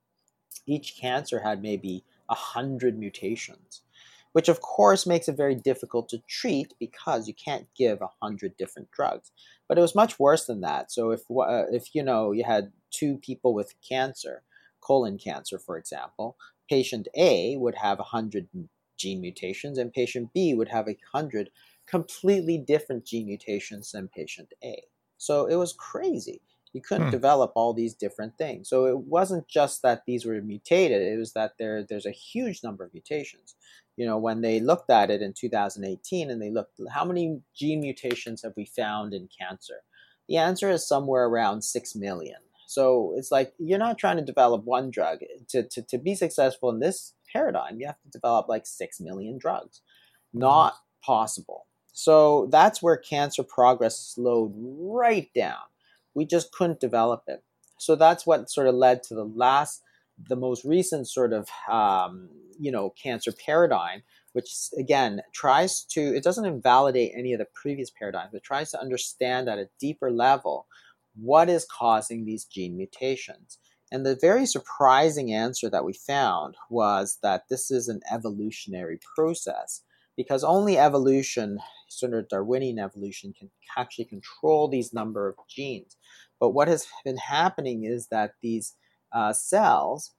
Each cancer had maybe a hundred mutations, which of course makes it very difficult to treat because you can't give a hundred different drugs. But it was much worse than that. So if, uh, if you know, you had two people with cancer, colon cancer, for example, patient A would have a hundred gene mutations and patient B would have a hundred completely different gene mutations than patient A. So it was crazy. You couldn't hmm. develop all these different things. So it wasn't just that these were mutated, it was that there there's a huge number of mutations. You know, when they looked at it in two thousand eighteen and they looked, how many gene mutations have we found in cancer? The answer is somewhere around six million. So it's like, you're not trying to develop one drug. To, to, to be successful in this paradigm, you have to develop like six million drugs. Not possible. So that's where cancer progress slowed right down. We just couldn't develop it. So that's what sort of led to the last, the most recent sort of, um, you know, cancer paradigm, which again tries to, it doesn't invalidate any of the previous paradigms, but tries to understand at a deeper level what is causing these gene mutations. And the very surprising answer that we found was that this is an evolutionary process, because only evolution, sort of Darwinian evolution, can actually control these number of genes. But what has been happening is that these uh, cells,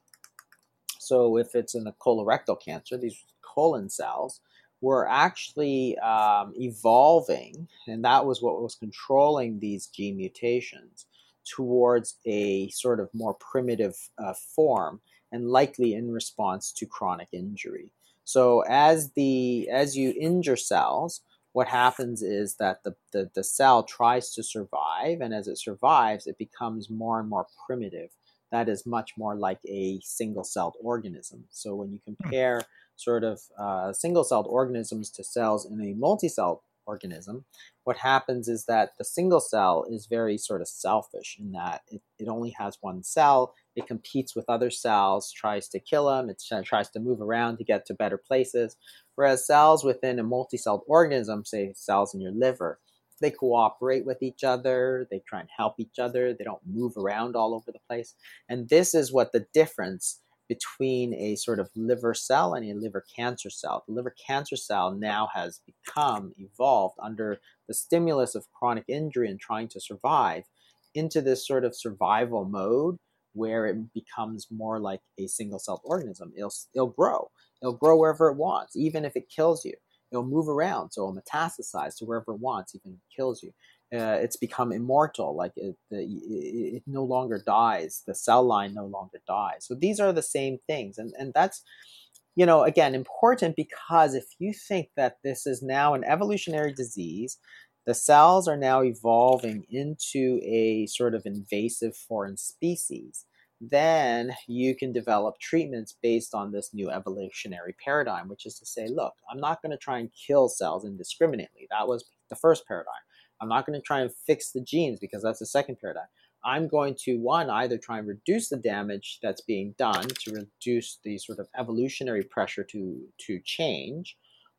so if it's in a colorectal cancer, these colon cells were actually um, evolving, and that was what was controlling these gene mutations towards a sort of more primitive uh, form, and likely in response to chronic injury. So as the as you injure cells, what happens is that the, the, the cell tries to survive, and as it survives, it becomes more and more primitive. That is much more like a single-celled organism. So when you compare sort of uh, single-celled organisms to cells in a multi-celled organism, what happens is that the single cell is very sort of selfish in that it, it only has one cell. It competes with other cells, tries to kill them, it tries to move around to get to better places. Whereas cells within a multi-celled organism, say cells in your liver, they cooperate with each other, they try and help each other, they don't move around all over the place. And this is what the difference between a sort of liver cell and a liver cancer cell. The liver cancer cell now has become evolved under the stimulus of chronic injury and trying to survive into this sort of survival mode where it becomes more like a single-celled organism. It'll, it'll grow. It'll grow wherever it wants, even if it kills you. It'll move around, so it'll metastasize to wherever it wants, even if it kills you. Uh, it's become immortal, like it, it, it no longer dies. The cell line no longer dies. So these are the same things. And, and that's, you know, again, important because if you think that this is now an evolutionary disease, the cells are now evolving into a sort of invasive foreign species, then you can develop treatments based on this new evolutionary paradigm, which is to say, look, I'm not going to try and kill cells indiscriminately. That was the first paradigm. I'm not going to try and fix the genes because that's the second paradigm. I'm going to, one, either try and reduce the damage that's being done to reduce the sort of evolutionary pressure to, to change,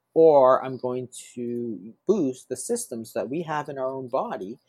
or I'm going to boost the systems that we have in our own body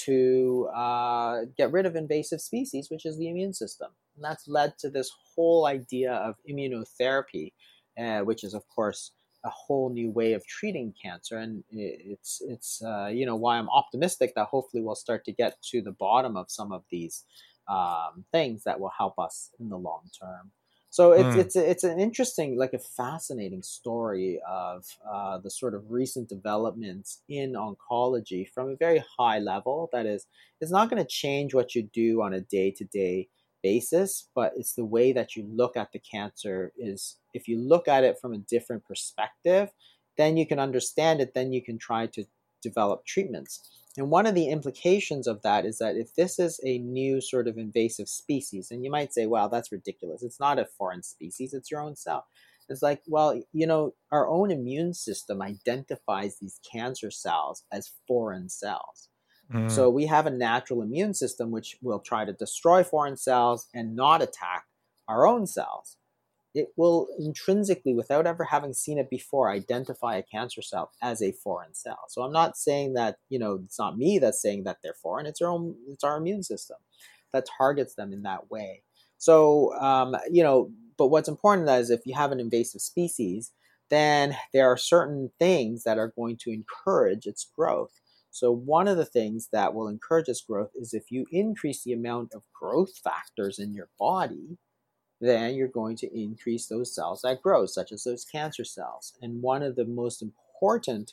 to uh, get rid of invasive species, which is the immune system. And that's led to this whole idea of immunotherapy, uh, which is, of course, a whole new way of treating cancer. And it's, it's uh, you know, why I'm optimistic that hopefully we'll start to get to the bottom of some of these um, things that will help us in the long term. So it's, mm. it's, it's an interesting, like a fascinating story of uh, the sort of recent developments in oncology from a very high level. That is, it's not going to change what you do on a day-to-day basis, but it's the way that you look at the cancer is, if you look at it from a different perspective, then you can understand it, then you can try to develop treatments. And one of the implications of that is that if this is a new sort of invasive species, and you might say, well, that's ridiculous. It's not a foreign species, it's your own cell. It's like, well, you know, our own immune system identifies these cancer cells as foreign cells. Mm. So we have a natural immune system which will try to destroy foreign cells and not attack our own cells. It will intrinsically, without ever having seen it before, identify a cancer cell as a foreign cell. So I'm not saying that, you know, it's not me that's saying that they're foreign. It's our own, it's our immune system that targets them in that way. So, um, you know, but what's important is if you have an invasive species, then there are certain things that are going to encourage its growth. So one of the things that will encourage its growth is if you increase the amount of growth factors in your body, then you're going to increase those cells that grow, such as those cancer cells. And one of the most important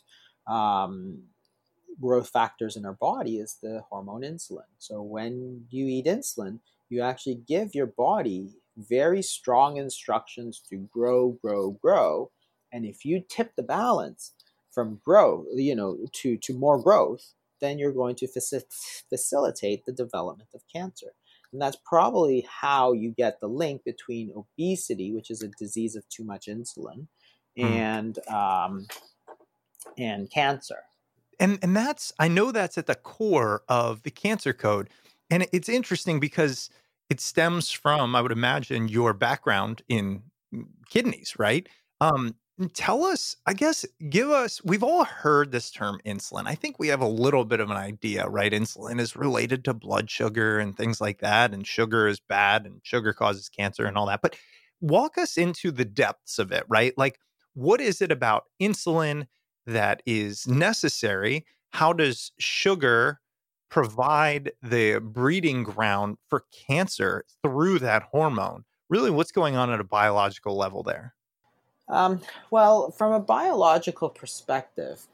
um, growth factors in our body is the hormone insulin. So when you eat insulin, you actually give your body very strong instructions to grow, grow, grow. And if you tip the balance from grow, you know, to, to more growth, then you're going to faci- facilitate the development of cancer. And that's probably how you get the link between obesity, which is a disease of too much insulin, mm. and um, and cancer. And and that's, I know that's at the core of the cancer code. And it- it's interesting because it stems from, I would imagine, your background in kidneys, right? Um, tell us, I guess, give us, we've all heard this term insulin. I think we have a little bit of an idea, right? Insulin is related to blood sugar and things like that. And sugar is bad and sugar causes cancer and all that. But walk us into the depths of it, right? Like, what is it about insulin that is necessary? How does sugar provide the breeding ground for cancer through that hormone? Really, what's going on at a biological level there? Um, well, from a biological perspective,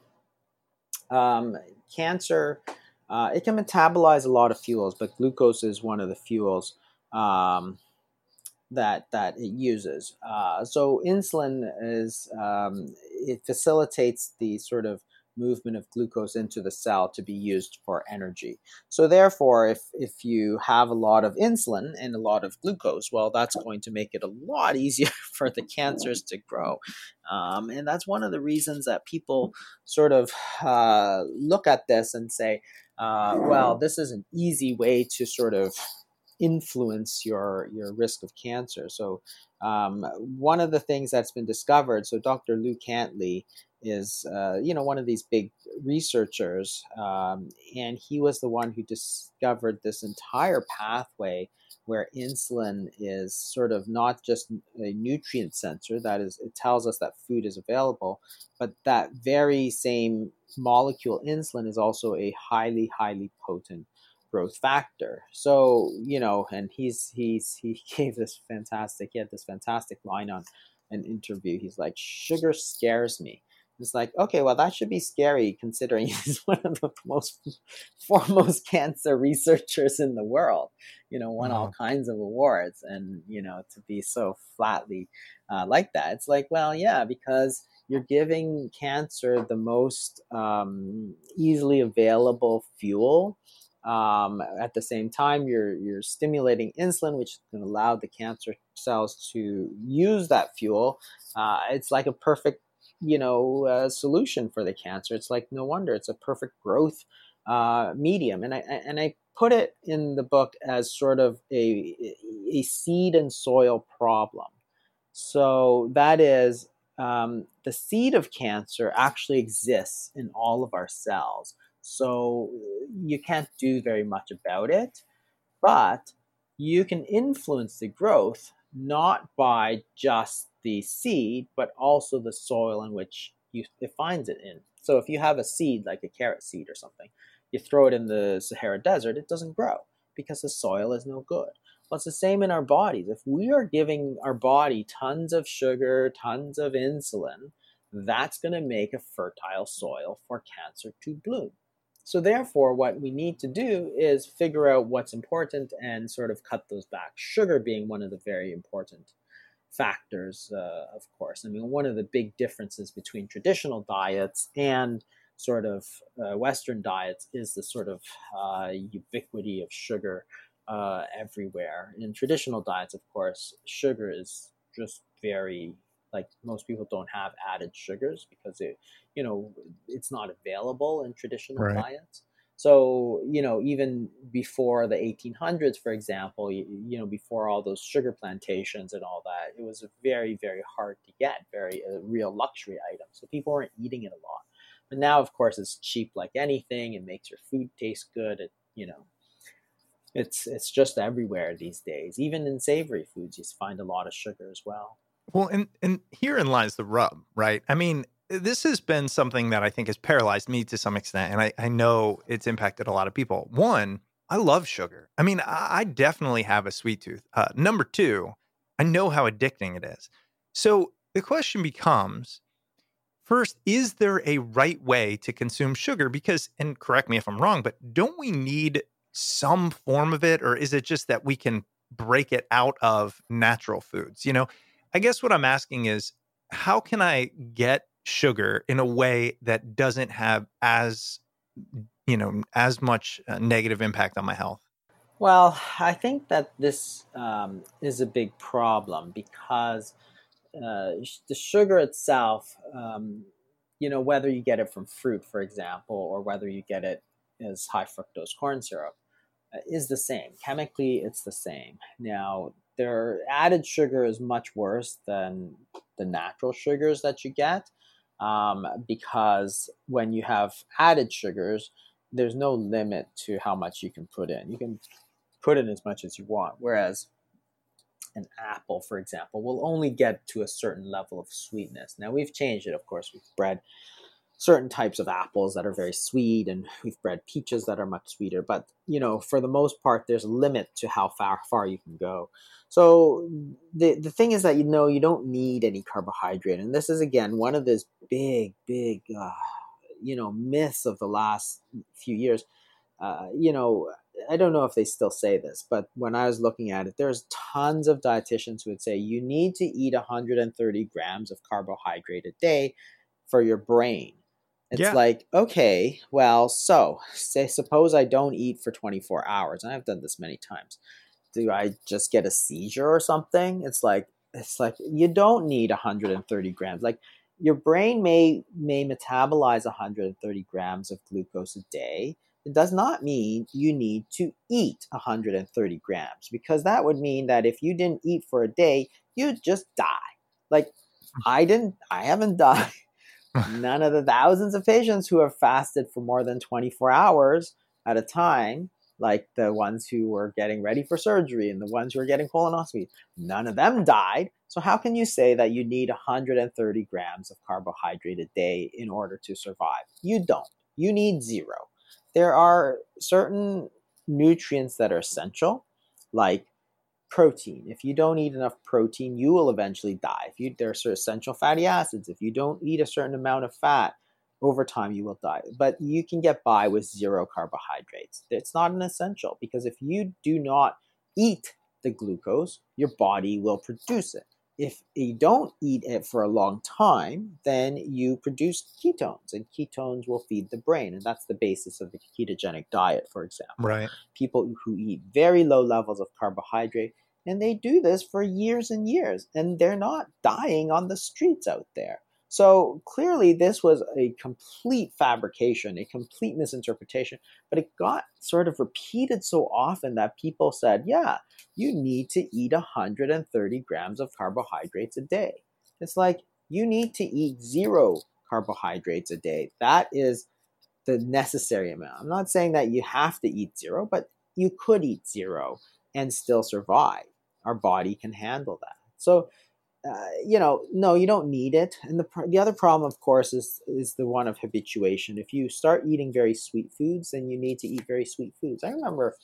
um, cancer, uh, it can metabolize a lot of fuels, but glucose is one of the fuels um, that that it uses. Uh, so insulin is, um, it facilitates the sort of movement of glucose into the cell to be used for energy. So therefore, if if you have a lot of insulin and a lot of glucose, well, that's going to make it a lot easier for the cancers to grow. Um, and that's one of the reasons that people sort of uh, look at this and say, uh, well, this is an easy way to sort of influence your your risk of cancer. So um, one of the things that's been discovered, so Doctor Lou Cantley is, uh, you know, one of these big researchers, um, and he was the one who discovered this entire pathway where insulin is sort of not just a nutrient sensor, that is, it tells us that food is available, but that very same molecule, insulin, is also a highly, highly potent growth factor. So, you know, and he's he's he gave this fantastic, he had this fantastic line on an interview. He's like, sugar scares me. It's like, okay, well, that should be scary considering he's one of the most foremost cancer researchers in the world, you know, won all kinds of awards. And, you know, to be so flatly uh, like that, it's like, well, yeah, because you're giving cancer the most um, easily available fuel. Um, at the same time, you're you're stimulating insulin, which can allow the cancer cells to use that fuel. Uh, it's like a perfect, you know, uh, solution for the cancer. It's like, no wonder it's a perfect growth uh, medium. And I and I put it in the book as sort of a a seed and soil problem. So that is, um, the seed of cancer actually exists in all of our cells. So you can't do very much about it, but you can influence the growth not by just the seed, but also the soil in which you, it finds it in. So if you have a seed, like a carrot seed or something, you throw it in the Sahara Desert, it doesn't grow because the soil is no good. Well, it's the same in our bodies. If we are giving our body tons of sugar, tons of insulin, that's going to make a fertile soil for cancer to bloom. So therefore, what we need to do is figure out what's important and sort of cut those back. Sugar being one of the very important factors, uh, of course. I mean, one of the big differences between traditional diets and sort of uh, Western diets is the sort of uh, ubiquity of sugar uh, everywhere. In traditional diets, of course, sugar is just very, like, most people don't have added sugars because it, you know, it's not available in traditional Right. diets. So, you know, even before the eighteen hundreds, for example, you, you know, before all those sugar plantations and all that, it was very, very hard to get, very a real luxury item. So people weren't eating it a lot. But now, of course, it's cheap like anything. It makes your food taste good. It, you know, it's it's just everywhere these days. Even in savory foods, you find a lot of sugar as well. Well, and and herein lies the rub, right? I mean, this has been something that I think has paralyzed me to some extent, and I, I know it's impacted a lot of people. One, I love sugar. I mean, I, I definitely have a sweet tooth. Uh, number two, I know how addicting it is. So the question becomes, first, is there a right way to consume sugar? Because, and correct me if I'm wrong, but don't we need some form of it, or is it just that we can break it out of natural foods? You know, I guess what I'm asking is, how can I get sugar in a way that doesn't have as, you know, as much uh, negative impact on my health? Well, I think that this um, is a big problem because uh, the sugar itself, um, you know, whether you get it from fruit, for example, or whether you get it as high fructose corn syrup, uh, is the same. Chemically, it's the same. Now, their added sugar is much worse than the natural sugars that you get, um, because when you have added sugars, there's no limit to how much you can put in. You can put in as much as you want, whereas an apple, for example, will only get to a certain level of sweetness. Now, we've changed it, of course. We've bred certain types of apples that are very sweet, and we've bred peaches that are much sweeter. But, you know, for the most part, there's a limit to how far, far you can go. So the, the thing is that, you know, you don't need any carbohydrate. And this is, again, one of these big, big, uh, you know, myths of the last few years. Uh, you know, I don't know if they still say this, but when I was looking at it, there's tons of dietitians who would say you need to eat one hundred thirty grams of carbohydrate a day for your brain. It's Yeah. like, okay, well, so say, suppose I don't eat for twenty-four hours, and I've done this many times. Do I just get a seizure or something? It's like, it's like you don't need one hundred thirty grams. Like, your brain may may metabolize one hundred thirty grams of glucose a day. It does not mean you need to eat one hundred thirty grams, because that would mean that if you didn't eat for a day, you'd just die. Like, I didn't, I haven't died. None of the thousands of patients who have fasted for more than twenty-four hours at a time, like the ones who were getting ready for surgery and the ones who were getting colonoscopy, none of them died. So how can you say that you need one hundred thirty grams of carbohydrate a day in order to survive? You don't. You need zero. There are certain nutrients that are essential, like protein. If you don't eat enough protein, you will eventually die. If you, there are essential fatty acids. If you don't eat a certain amount of fat, over time you will die. But you can get by with zero carbohydrates. It's not an essential, because if you do not eat the glucose, your body will produce it. If you don't eat it for a long time, then you produce ketones, and ketones will feed the brain. And that's the basis of the ketogenic diet, for example. Right. People who eat very low levels of carbohydrate, and they do this for years and years, and they're not dying on the streets out there. So clearly this was a complete fabrication, a complete misinterpretation, but it got sort of repeated so often that people said, yeah, you need to eat one hundred thirty grams of carbohydrates a day. It's like, you need to eat zero carbohydrates a day. That is the necessary amount. I'm not saying that you have to eat zero, but you could eat zero and still survive. Our body can handle that. So, Uh, you know, no, you don't need it. And the the other problem, of course, is is the one of habituation. If you start eating very sweet foods, then you need to eat very sweet foods. I remember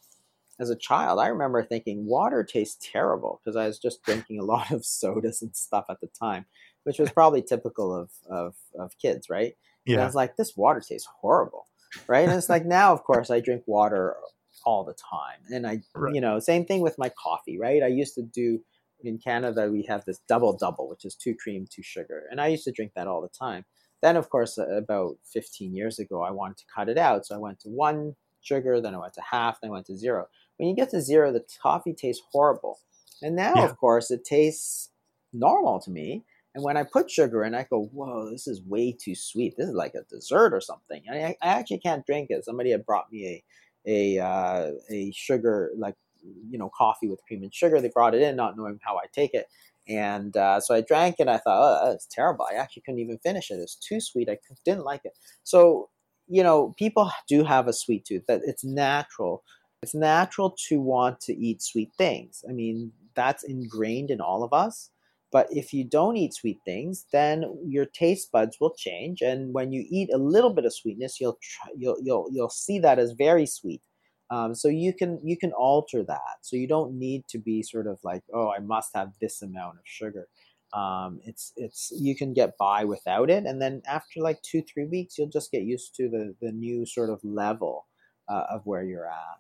as a child, I remember thinking water tastes terrible, because I was just drinking a lot of sodas and stuff at the time, which was probably typical of of, of kids, right? Yeah. And I was like, this water tastes horrible, right? And it's like, now, of course, I drink water all the time. And I, Right. you know, same thing with my coffee, right? I used to do, in Canada, we have this double double, which is two cream, two sugar. And I used to drink that all the time. Then, of course, about fifteen years ago, I wanted to cut it out. So I went to one sugar, then I went to half, then I went to zero. When you get to zero, the coffee tastes horrible. And now, Yeah. of course, it tastes normal to me. And when I put sugar in, I go, whoa, this is way too sweet. This is like a dessert or something. And I, I actually can't drink it. Somebody had brought me a a uh, a sugar, like, you know, coffee with cream and sugar. They brought it in, not knowing how I take it. And uh, so I drank it. I thought, oh, that's terrible. I actually couldn't even finish it. It's too sweet. I didn't like it. So, you know, people do have a sweet tooth. That it's natural. It's natural to want to eat sweet things. I mean, that's ingrained in all of us. But if you don't eat sweet things, then your taste buds will change. And when you eat a little bit of sweetness, you'll try, you'll you'll you'll see that as very sweet. Um, so you can you can alter that. So you don't need to be sort of like, oh, I must have this amount of sugar. Um, it's it's you can get by without it, and then after like two three weeks, you'll just get used to the the new sort of level uh, of where you're at.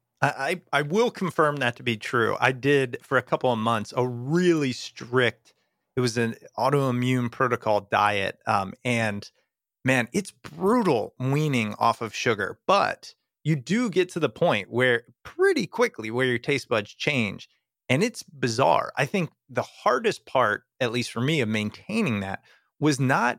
I, I will confirm that to be true. I did for a couple of months a really strict, it was an autoimmune protocol diet. Um, and man, it's brutal weaning off of sugar, but you do get to the point where pretty quickly where your taste buds change. And it's bizarre. I think the hardest part, at least for me, of maintaining that was not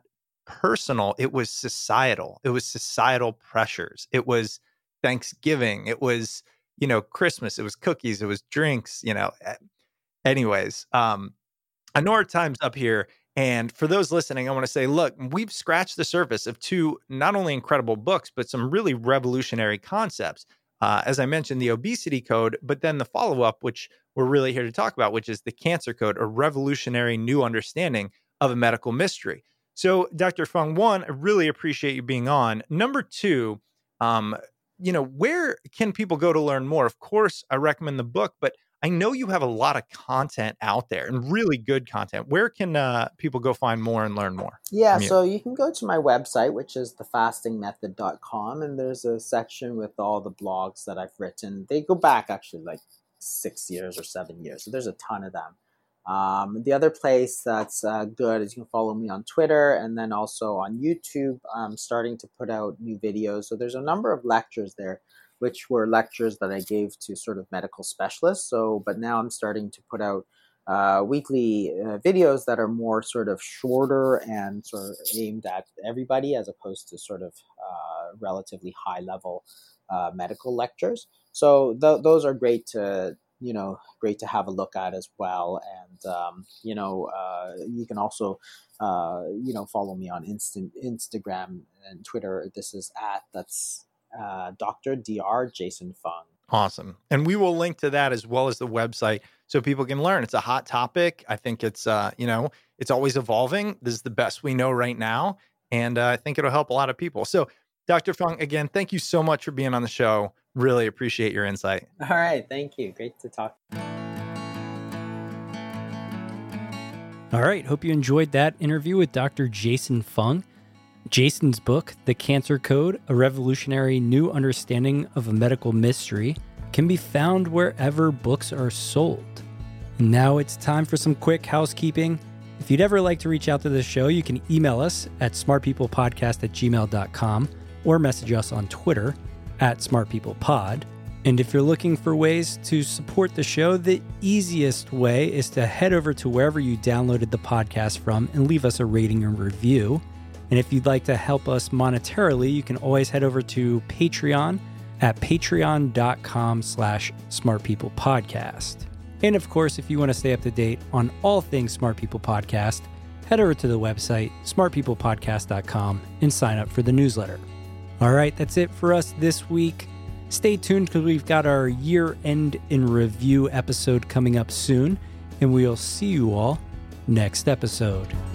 personal, it was societal. It was societal pressures. It was Thanksgiving. It was, you know, Christmas. It was cookies. It was drinks, you know. Anyways, um, I know our time's up here. And for those listening, I want to say, look, we've scratched the surface of two not only incredible books, but some really revolutionary concepts. Uh, as I mentioned, the obesity code, but then the follow-up, which we're really here to talk about, which is the cancer code, a revolutionary new understanding of a medical mystery. So, Doctor Fung, one, I really appreciate you being on. Number two, um, you know, where can people go to learn more? Of course, I recommend the book, but I know you have a lot of content out there and really good content. Where can uh, people go find more and learn more? Yeah, you? so you can go to my website, which is the fasting method dot com, and there's a section with all the blogs that I've written. They go back actually like six years or seven years, so there's a ton of them. Um, the other place that's uh, good is you can follow me on Twitter, and then also on YouTube. I'm starting to put out new videos. So there's a number of lectures there, which were lectures that I gave to sort of medical specialists. So, but now I'm starting to put out uh, weekly uh, videos that are more sort of shorter and sort of aimed at everybody, as opposed to sort of uh, relatively high level uh, medical lectures. So th- those are great to, you know, great to have a look at as well. And, um, you know, uh, you can also, uh, you know, follow me on Insta- Instagram and Twitter. This is at, that's, Uh, Doctor Doctor Jason Fung. Awesome. And we will link to that as well as the website so people can learn. It's a hot topic. I think it's, uh, you know, it's always evolving. This is the best we know right now. And uh, I think it'll help a lot of people. So Doctor Fung, again, thank you so much for being on the show. Really appreciate your insight. All right. Thank you. Great to talk. All right. Hope you enjoyed that interview with Doctor Jason Fung. Jason's book, The Cancer Code, A Revolutionary New Understanding of a Medical Mystery, can be found wherever books are sold. And now it's time for some quick housekeeping. If you'd ever like to reach out to the show, you can email us at smartpeoplepodcast at gmail dot com or message us on Twitter at smartpeoplepod. And if you're looking for ways to support the show, the easiest way is to head over to wherever you downloaded the podcast from and leave us a rating and review. And if you'd like to help us monetarily, you can always head over to Patreon at patreon.com slash smartpeoplepodcast. And of course, if you want to stay up to date on all things Smart People Podcast, head over to the website, smart people podcast dot com, and sign up for the newsletter. All right, that's it for us this week. Stay tuned because we've got our year-end in review episode coming up soon, and we'll see you all next episode.